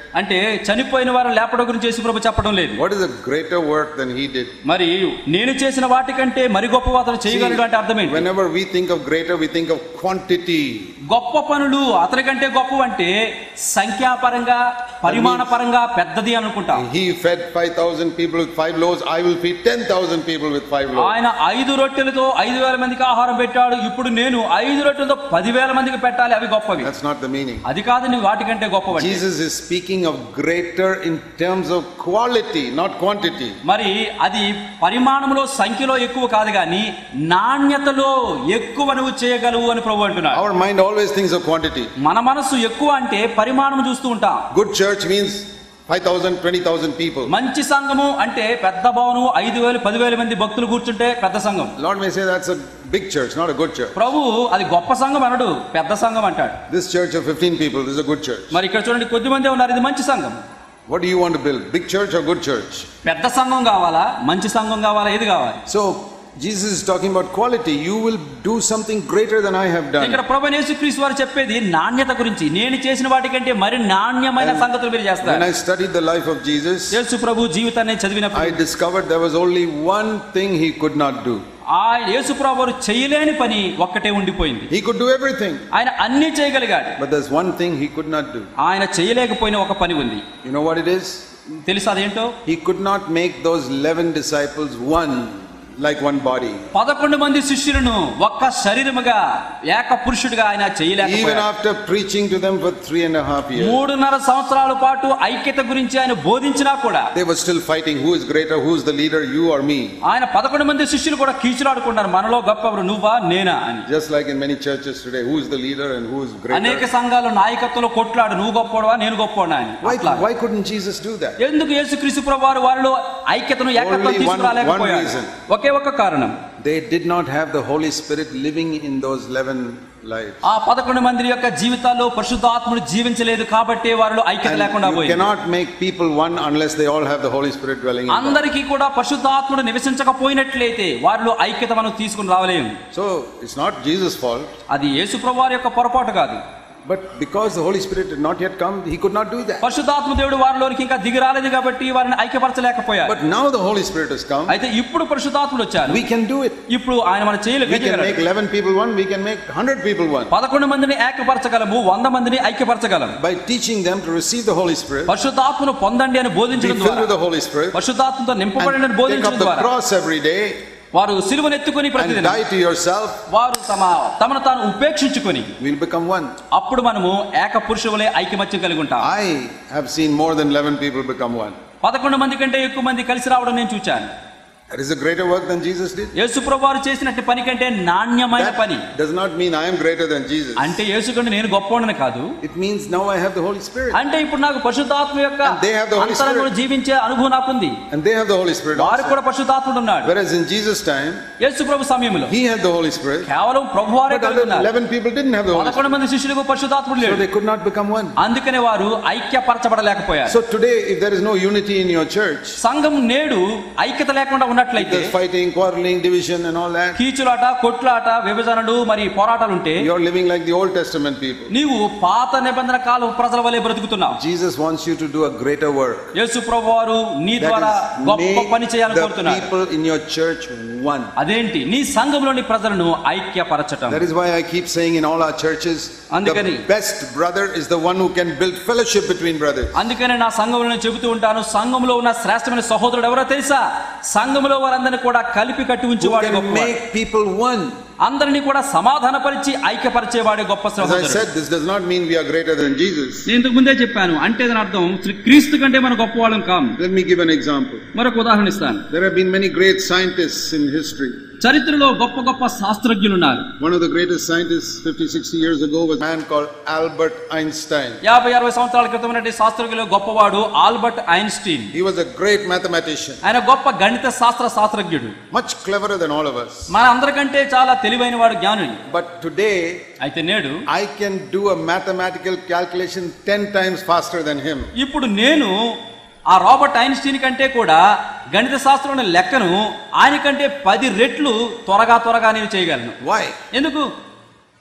అంటే చనిపోయిన వారు లేపడం గురించి యేసు ప్రభు చెప్పడం లేదు. What is a greater work than he did? మరి నేను చేసిన వాటికంటే మరి గొప్ప అతను చేయగలడు అంటే అర్థం ఏంటి? Whenever we think of greater, we think of quantity. గొప్ప పనులు అతని కంటే గొప్ప అంటే సంఖ్యాపరంగా పరిమాణపరంగా పెద్దది అనుకుంటాం. He fed five thousand people with five loaves. I will feed ten thousand people with five loaves. ఆయన ఐదు రొట్టెలతో ఐదు వేల మందికి ఆహారం పెట్టాడు. ఇప్పుడు నేను ఐదు రొట్టెలతో పదివేల మందికి పెట్టాలి. అవి గొప్పవి. That's not the meaning. అది కాదండి వాటికంటే గొప్పవి. Jesus is speaking of greater in terms of quality, not quantity. మరి అది పరిమాణంలో సంఖ్యలో ఎక్కువ కాదు కానీ నాణ్యతలో ఎక్కువ నువ్వు చేయగలవు అని ప్రభువు అంటున్నాడు. Our mind always thinks of quantity. మన మనసు ఎక్కువ అంటే పరిమాణం చూస్తూ ఉంటాం. Good church means five thousand, twenty thousand people. మంచి సంఘము అంటే పెద్ద భవనం ఐదు వేలు పదివేల మంది భక్తులు కూర్చుంటే పెద్ద సంఘం. Lord may say that's a big church, not a good church. ప్రభు అది గొప్ప సంఘం అనడు, పెద్ద సంఘం అంటాడు. This church of fifteen people is a good church. మరి ఇక్కడ చూడండి కొద్ది మంది ఉన్నారు, ఇది మంచి సంఘం. What do you want to build? Big church or good church? పెద్ద సంఘం కావాలా మంచి సంఘం కావాలా, ఏది కావాలి? So Jesus is talking about quality. You will do something greater than I have done. ఇక్కడ ప్రభువైన యేసుక్రీస్తు వారు చెప్పేది నాణ్యత గురించి. నేను చేసిన వాటికంటే మరి నాణ్యమైన సంగతులు మీరు చేస్తారు. When I studied the life of Jesus, యేసు ప్రభు జీవితాన్ని చదివినప్పుడు I discovered there was only one thing he could not do. ఆ యేసు ప్రభు వారు చేయలేని పని ఒక్కటే ఉండిపోయింది. He could do everything. ఆయన అన్ని చేయగలిగాడు. But there's one thing he could not do. ఆయన చేయలేకపోయిన ఒక పని ఉంది. You know what it is? తెలుసా అదేంటో? He could not make those eleven disciples one. Like one body. పదకొండు మంది శిష్యులను ఒక్క శరీరముగా ఏక పురుషుడిగా ఆయన చేయలేకపోయాడు. Even after preaching to them for three and a half years. మూడున్నర సంవత్సరాల పాటు ఐక్యత గురించి ఆయన బోధించినా కూడా they were still fighting. Who is greater? Who is the leader? You or me? ఆయన పదకొండు మంది శిష్యులు కూడా కీచులాడుకున్నారు, మనలో గొప్పవారు నువ్వా నేనా అని. Just like in many churches today, who is the leader and who is greater? అనేక సంఘాలు నాయకత్వంలో కొట్లాడు, నువ్వు గొప్పవాడా నేను గొప్పవాడా అని. Why why couldn't Jesus do that? ఎందుకు యేసుక్రీస్తు ప్రభువారు వారిలో ఐక్యతను ఏకత్వం తీసుకురాలేకపోయారు? ఒకే ఒక కారణం, they did not have the Holy Spirit living in those eleven lives. ఆ పదకొండు మంది యొక్క జీవితాల్లో పరిశుద్ధాత్మను జీవించలేదు కాబట్టి వారిలో ఐక్యత లేకుండా పోయింది. You cannot make people one unless they all have the Holy Spirit dwelling in them. అందరికీ కూడా పరిశుద్ధాత్ముడు నివసించకపోయినట్లయితే వారిలో ఐక్యత మనం తీసుకుని రావలేము. So it's not Jesus' fault. అది యేసు ప్రభువారి యొక్క పొరపాటు కాదు. But because the Holy Spirit did not yet come, he could not do that. పరిశుద్ధాత్మ దేవుడు వారిలోనికి ఇంకా దిగి రాలేదు కాబట్టి వారిని ఐక్యపరచలేకపోయారు. But now the Holy Spirit has come. అయితే ఇప్పుడు పరిశుద్ధాత్ముడు వచ్చారు. We can do it. ఇప్పుడు ఆయన మన చేయలేక we can make eleven people one, we can make one hundred people one. పదకొండు మందిని ఐక్యపరచగలము, వంద మందిని ఐక్యపరచగలము. By teaching them to receive the Holy Spirit. పరిశుద్ధాత్మను పొందండి అని బోధించడం ద్వారా, be filled with the Holy Spirit. పరిశుద్ధాత్మతో నింపబడండి అని బోధించడం ద్వారా, take up the cross every day. వారు సిలువను ఎత్తుకొని ప్రతిదినం die to yourself. వారు తమ తమను తాను ఉపేక్షించుకొని we'll become one. అప్పుడు మనము ఏక పురుషులే ఐకమత్యం కలిగి ఉంటాం. I have seen more than eleven people become one. పదకొండు మంది కంటే ఎక్కువ మంది కలిసి రావడం నేను చూచాను. That is a greater work than Jesus did. యేసు ప్రభువారు చేసినట్టు పని కంటే నాణ్యమైన పని. Does not mean I am greater than Jesus. అంటే యేసు కంటే నేను గొప్పవాడని కాదు. It means now I have the Holy Spirit. అంటే ఇప్పుడు నాకు పరిశుద్ధాత్మ యొక్క అంతరంగంలో జీవించే అనుభవం నాకు ఉంది. And they have the Holy Spirit. వారు కూడా పరిశుద్ధాత్ముడు ఉన్నాడు. Whereas in Jesus' time, యేసు ప్రభు సమయంలో he had the Holy Spirit. కేవలం ప్రభువారే కలిగి ఉన్నారు. eleven people didn't have the Holy Spirit. పదకొండు మంది శిష్యులకు పరిశుద్ధాత్ముడు లేడు. So they could not become one. అందుకనే వారు ఐక్యపరచబడలేకపోయారు. So today if there is no unity in your church, సంఘం నేడు ఐక్యత లేకుండా ఉన్నట్లయితే, quarreling, division and all that, కీచులాట, కొట్లాట, విభజనలు మరి పోరాటాలు ఉంటే, you are living like the Old Testament people. నీవు పాత నిబంధన కాలం ప్రజల వలె బ్రతుకుతున్నావు. Jesus wants you to do a greater work. యేసు ప్రభువారు నీ ద్వారా గొప్ప పని చేయాలని కోరుతున్నారు. people in your church one. అదేంటి? నీ సంఘంలోని ప్రజలను ఐక్యపరచటం. That is why I keep saying in all our churches, అందుకని the best brother is the one who can build fellowship between brothers. అందుకనే నా సంఘంలో నేను చెబుతూ ఉంటాను, సంఘంలో ఉన్న శ్రేష్టమైన సహోదరుడు ఎవరో తెలుసా? సంఘంలో వారందరిని కూడా కలిపి కట్టి ఉంచేవాడు గొప్పవాడు. make people one. అందరినీ కూడా సమాధానపరిచి ఐక్యపరిచేవాడే గొప్ప సహోదరుడు. As I said, this does not mean we are greater than Jesus. నేను ఇంతకు ముందే చెప్పాను, అంటే దాని అర్థం క్రీస్తు కంటే మనం గొప్పవాళ్ళం కాం. Let me give an example. మరొక ఉదాహరణ ఇస్తాను. There have been many great scientists in history. చరిత్రలో గొప్ప గొప్ప శాస్త్రజ్ఞులు ఉన్నారు. One of the greatest scientists fifty sixty years ago was a man called Albert Einstein. యాభై అరవై సంవత్సరాల క్రితం ఉన్నటి శాస్త్రజ్ఞులు గొప్పవాడు Albert Einstein. He was a great mathematician. ఆయన గొప్ప గణిత శాస్త్ర శాస్త్రజ్ఞుడు. Much cleverer than all of us. మన అందరికంటే చాలా తెలివైన వాడు జ్ఞాని. But today, అయితే నేడు I can do a mathematical calculation ten times faster than him. ఇప్పుడు నేను ఆ రాబర్ట్ ఐన్స్టీన్ కంటే కూడా గణిత శాస్త్రంలోని లెక్కను ఆయన కంటే పది రెట్లు త్వరగా త్వరగా నేను చేయగలను. Why? ఎందుకు?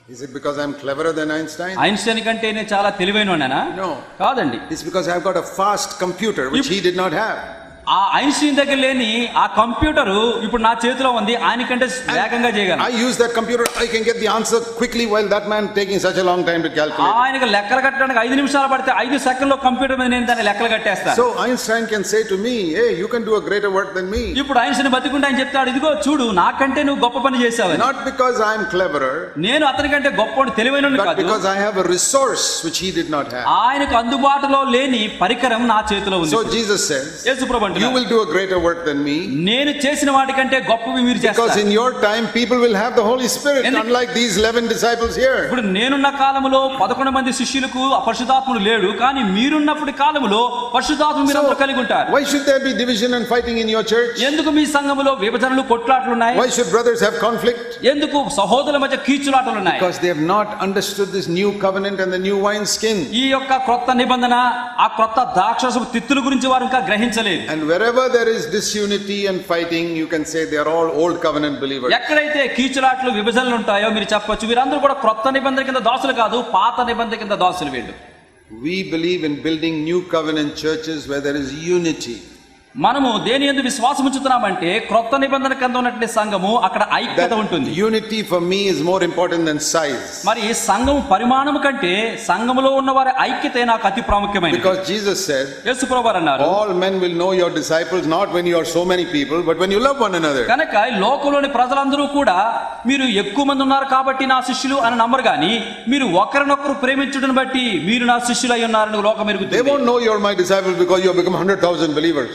Is it because I'm cleverer than Einstein? Einstein కంటే నేను చాలా తెలివైనవాడినా? No. కాదండి. It's because I've got a fast computer which he did not have. ఆ ఐన్స్టీన్ దగ్గర లేని ఆ కంప్యూటర్ ఇప్పుడు నా చేతిలో ఉంది, ఆయన కంటే వేగంగా చేయగలను. I use that computer, I can get the answer quickly while that man taking such a long time to calculate. ఆయనకి లెక్కలు కట్టడానికి ఐదు నిమిషాలు పడితే ఐదు సెకండ్లో కంప్యూటర్ మీద నేను దాన్ని లెక్కలు కట్టేస్తాను. So Einstein can say to me, hey, you can do a greater work than me. ఇప్పుడు ఐన్స్టీన్ బతికుంటే ఆయన చెప్తాడు, ఇదిగో చూడు నాకంటే నువ్వు గొప్ప పని చేసావు. Not because I am cleverer, నేను అతని కంటే గొప్ప తెలివైనోడిని but కాదు, because I have a resource which he did not have. ఆయనకు అందుబాటులో లేని పరికరం నా చేతిలో ఉంది. So Jesus says, యేసుప్రభు అంటున్నాడు, you will do a greater work than me. నేను చేసిన వాటికంటే గొప్పవి మీరు చేస్తారు. Because in your time people will have the Holy Spirit, unlike these eleven disciples here. ఇప్పుడు నేనున్న కాలములో పదకొండు మంది శిష్యులకు పరిశుద్ధాత్ముడు లేడు, కానీ మీరున్నప్పుడు కాలములో పరిశుద్ధాత్మ మీరందరూ కలిగి ఉంటారు. Why should there be division and fighting in your church? ఎందుకు మీ సంఘములో విభజనలు కొట్లాటలు ఉన్నాయి? Why should brothers have conflict? ఎందుకు సహోదరుల మధ్య కీచులాటలు ఉన్నాయి? Because they have not understood this new covenant and the new wine skin. ఈ యొక్క క్రొత్త నిబంధన, ఆ క్రొత్త ద్రాక్షరసపు తిత్తుల గురించి వారు ఇంకా గ్రహించలేదు. And wherever there is disunity and fighting, you can say they are all old covenant believers. ఎక్కడైతే కీచులాట్లు విభజనలు ఉంటాయో మీరు చెప్పొచ్చు, వీరందరూ కూడా క్రొత్త నిబంధన కింద దాసులు కాదు, పాత నిబంధన కింద దాసులు వీళ్ళు. We believe in building new covenant churches where there is unity. మనము దేని యందు విశ్వాసం ఉంచుతున్నామంటే క్రొత్త నిబంధన కింద ఉన్నటువంటి సంఘము అక్కడ ఐక్యత ఉంటుంది. Unity for me is more important than size. మరి సంఘం పరిమాణం కంటే సంఘములో ఉన్న వారి ఐక్యతే నాకు అతి ప్రాముఖ్యమైనది. Because Jesus said, యేసుప్రభు అన్నారు, all men will know your disciples not when you are so many people but when you love one another. కనుక లోకంలోని ప్రజలందరూ కూడా మీరు ఎక్కువ మంది ఉన్నారు కాబట్టి నా శిష్యులు అని నమ్మరు, కానీ మీరు ఒకరినొకరు ప్రేమించుటను బట్టి మీరు నా శిష్యులై ఉన్నారని లోకం ఎరుగుతుంది. They won't know you are my disciples because you have become one hundred thousand believers.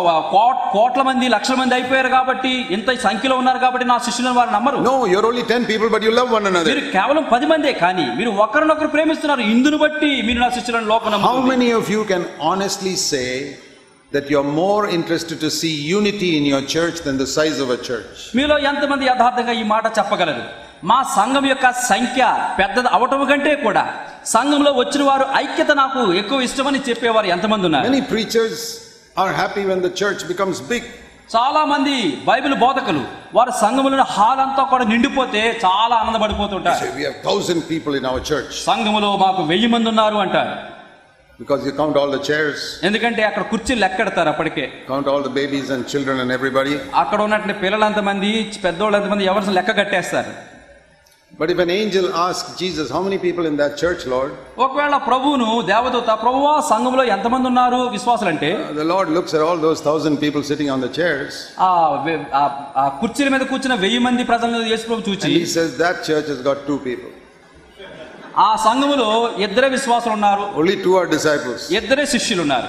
కోట్ల మంది లక్షల మంది అయిపోయారు కాబట్టి, ఇంత సంఖ్యలో ఉన్నారు కాబట్టి నా శిష్యులను వారు నమ్మరు. No, you are only ten people but you love one another. మీరు కేవలం పది మందే, కానీ మీరు ఒకరినొకరు ప్రేమిస్తున్నారు, ఇందును బట్టి మీరు నా శిష్యులను లోకం నమ్ముతుంది. How many of you can honestly say that you are more interested to see unity in your church than the size of a church? మీలో ఎంతమంది యథార్థంగా ఈ మాట చెప్పగలరు? మా సంఘం యొక్క సంఖ్య పెద్దది అవటం కంటే కూడా సంఘంలో వచ్చిన వారు ఐక్యత నాకు ఎక్కువ ఇష్టమని చెప్పేవారు ఎంతమంది ఉన్నారు? Many preachers are happy when the church becomes big. చాలా మంది బైబిల్ బోధకులు వారి సంఘములో హాల్ అంతా కూడా నిండిపోతే చాలా ఆనందపడిపోతుంటారు. We have thousand people in our church. సంఘములో మాకు వెయ్యి మంది ఉన్నారు అంటారు. Because you count all the chairs. ఎందుకంటే అక్కడ కుర్చీలు లెక్కెడతారు, అప్పటికే count all the babies and children and everybody. అక్కడ ఉన్నటువంటి పిల్లలు ఎంతమంది, పెద్దోళ్ళు ఎంతమంది, ఎవరిని లెక్క కట్టేస్తారు. But if an angel asks Jesus, how many people in that church, Lord? ఒకవేళ ప్రభువును దేవదూత, ప్రభువా సంఘములో ఎంతమంది ఉన్నారు విశ్వాసులు అంటే, the Lord looks at all those thousand people sitting on the chairs. ఆ ఆ కుర్చీల మీద కూర్చున్న వెయ్యి మంది ప్రజలను యేసు ప్రభు చూచి, and he says that church has got two people. ఆ సంఘములో ఇద్దరే విశ్వాసులు ఉన్నారు, only two are disciples. ఇద్దరే శిష్యులు ఉన్నారు.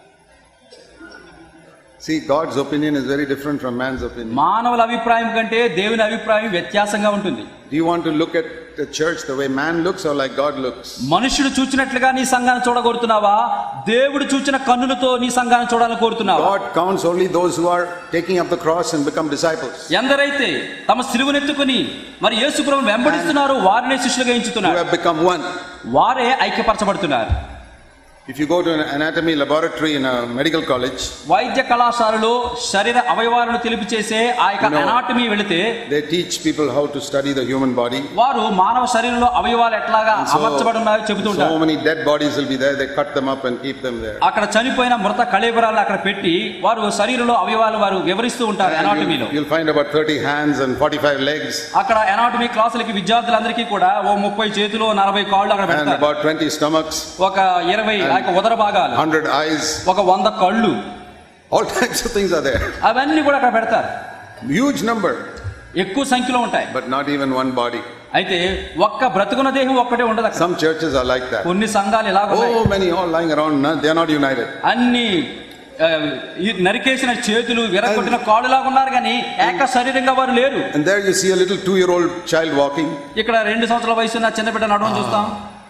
See, God's opinion is very different from man's opinion. మానవుల అభిప్రాయం కంటే దేవుని అభిప్రాయం వ్యత్యాసంగా ఉంటుంది. Do you want to look at the church the way man looks or like God looks? మనుషుడు చూచినట్లుగా నీ సంఘాన్ని చూడగోరుతున్నావా, దేవుడు చూచిన కన్నులతో నీ సంఘాన్ని చూడాలని కోరుతున్నావా? God counts only those who are taking up the cross and become disciples. ఎందరైతే తమ సిలువనెత్తుకొని మరి యేసు ప్రభువును వెంబడిస్తున్నారో వారినే శిష్యులుగా ఎంచుతున్నారు. Who have become one. వారే ఐక్యపరచబడుతున్నారు. If you go to an anatomy laboratory in a medical college, వైద్య కళాశాలలో శరీర అవయవాలను తెలిపి చేసే ఆ యొక్క అనాటమీ వెళితే they teach people how to study the human body. వారు మానవ శరీరంలో అవయవాలు ఎట్లాగా అమర్చబడున్నాయో చెబుతుంటారు. So many dead bodies will be there, they cut them up and keep them there. అక్కడ చనిపోయిన మృత కళేబరాలను అక్కడ పెట్టి వారు శరీరంలో అవయవాలు వారు వివరిస్తూ ఉంటారు అనాటమీలో. You'll find about thirty hands and forty-five legs. అక్కడ అనాటమీ క్లాసులకి విద్యార్థులందరికీ కూడా ఓ ముప్పై చేతులు నలభై కాళ్ళు అక్కడ పెడతారు. And about twenty stomachs. ఒక ఇరవై ఉదర భాగాలు, one hundred eyes, ఒక వంద కళ్ళు, all types of things are there. అవన్నీ కూడా అక్కడ పెడతారు. Huge number, ఎక్కువ సంఖ్యలో ఉంటాయి. but not even one body. అయితే ఒక్క బ్రతుకున్న దేహం ఒక్కటే ఉండదు అక్కడ. Some churches are like that. కొన్ని సంఘాలు ఇలాగ ఉన్నాయి. Oh, many all lying around, they are not united. అన్ని నరికేసిన చేతులు, విరగొట్టిన కాళ్ళులాగా ఉన్నారు, కానీ ఏక శరీరంగా వారు లేరు. And there you see a little two year old child walking. ఇక్కడ రెండు సంవత్సరాల వయసు ఉన్న చిన్న బిడ్డ నడవడం చూస్తాం.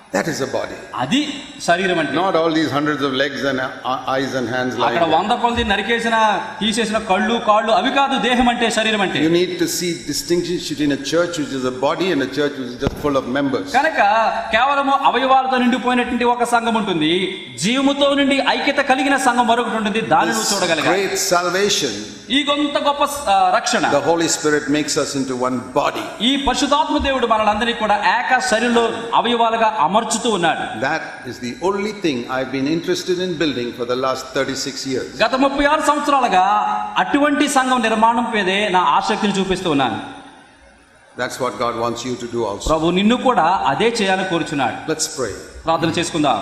That is a body. అది శరీరం అంటే. Not all these hundreds of legs and uh, eyes and hands like అక్కడ వంద కొలది నరికేసిన తీసేసిన కళ్ళు కాళ్ళు అవి కాదు దేహం అంటే శరీరం అంటే. You need to see distinctions between a church which is a body and a church which is just full of members. కనుక కేవలము అవయవాలతో నిండిపోయినటువంటి ఒక సంఘం ఉంటుంది, జీవముతో నుండి ఐక్యత కలిగిన సంఘం మరొకటి ఉంటుంది. దానిని నువ్వు చూడగలగాలి. Great salvation. ఈ గొంత గొప్ప రక్షణ. The Holy Spirit makes us into one body. ఈ పరిశుద్ధాత్మ దేవుడు మనలందరినీ కూడా ఏక శరీరంలో అవయవాలుగా అమర్చుతూ ఉన్నాడు. That is the only thing I've been interested in building for the last thirty-six years. గత ముప్పై ఆరు సంవత్సరాలుగా అటువంటి సంఘం నిర్మాణం మీదే నా ఆసక్తిని చూపిస్తూ ఉన్నాను. That's what God wants you to do also. ప్రభు నిన్ను కూడా అదే చేయాలని కోరుచున్నాడు. Let's pray. ప్రార్థన చేసుకుందాం.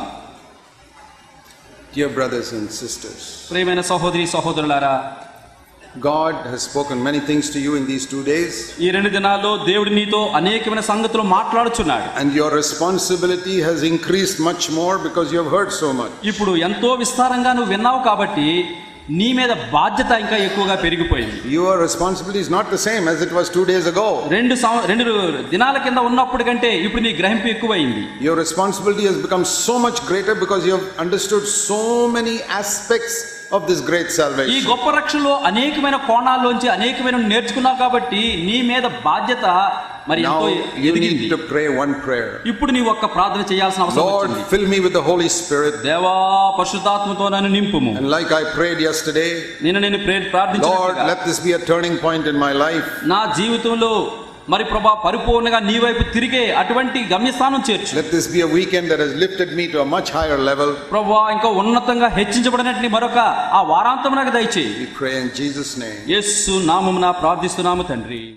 Dear brothers and sisters, ప్రియమైన సహోదరి సహోదరులారా, God has spoken many things to you in these two days. ఈ రెండు దినాల్లో దేవుడు నీతో అనేకమైన సంగతులు మాట్లాడుచున్నాడు. And your responsibility has increased much more because you have heard so much. ఇప్పుడు ఎంతో విస్తారంగా నువ్వు విన్నావు కాబట్టి నీ మీద బాధ్యత ఇంకా ఎక్కువగా పెరిగిపోయింది. Your responsibility is not the same as it was two days ago. రెండు రెండు దినాల కింద ఉన్నప్పుడు కంటే ఇప్పుడు నీ గ్రహింపు ఎక్కువైంది. Your responsibility has become so much greater because you have understood so many aspects of this great salvation. ఈ గొప్ప రక్షణలో అనేకమైన కోణాల్లోంచి అనేకమైన నేర్చుకున్నావు కాబట్టి నీ మీద బాధ్యత మరి ఎంతో ఎదిగింది. You need to pray one prayer. ఇప్పుడు నీ ఒక్క ప్రార్థన చేయాల్సిన అవసరం వచ్చింది. Lord, fill me with the Holy Spirit. దేవా పరిశుద్ధాత్మతో నన్ను నింపుము. And like I prayed yesterday, నిన్న నేను ప్రార్థించాను. Lord, let this be a turning point in my life. నా జీవితంలో మరి ప్రభా పరిపూర్ణంగా నీ వైపు తిరిగే అటువంటి గమ్యస్థానం చేర్చు. Let this be a weekend that has lifted me to a much higher level. ప్రభా ఇంకా ఉన్నతంగా హెచ్చించబడినట్లు మరొక ఆ వారాంతం నాకు దయచేయి. We pray in Jesus' name. యేసు నామమున ప్రార్థిస్తున్నాము తండ్రి.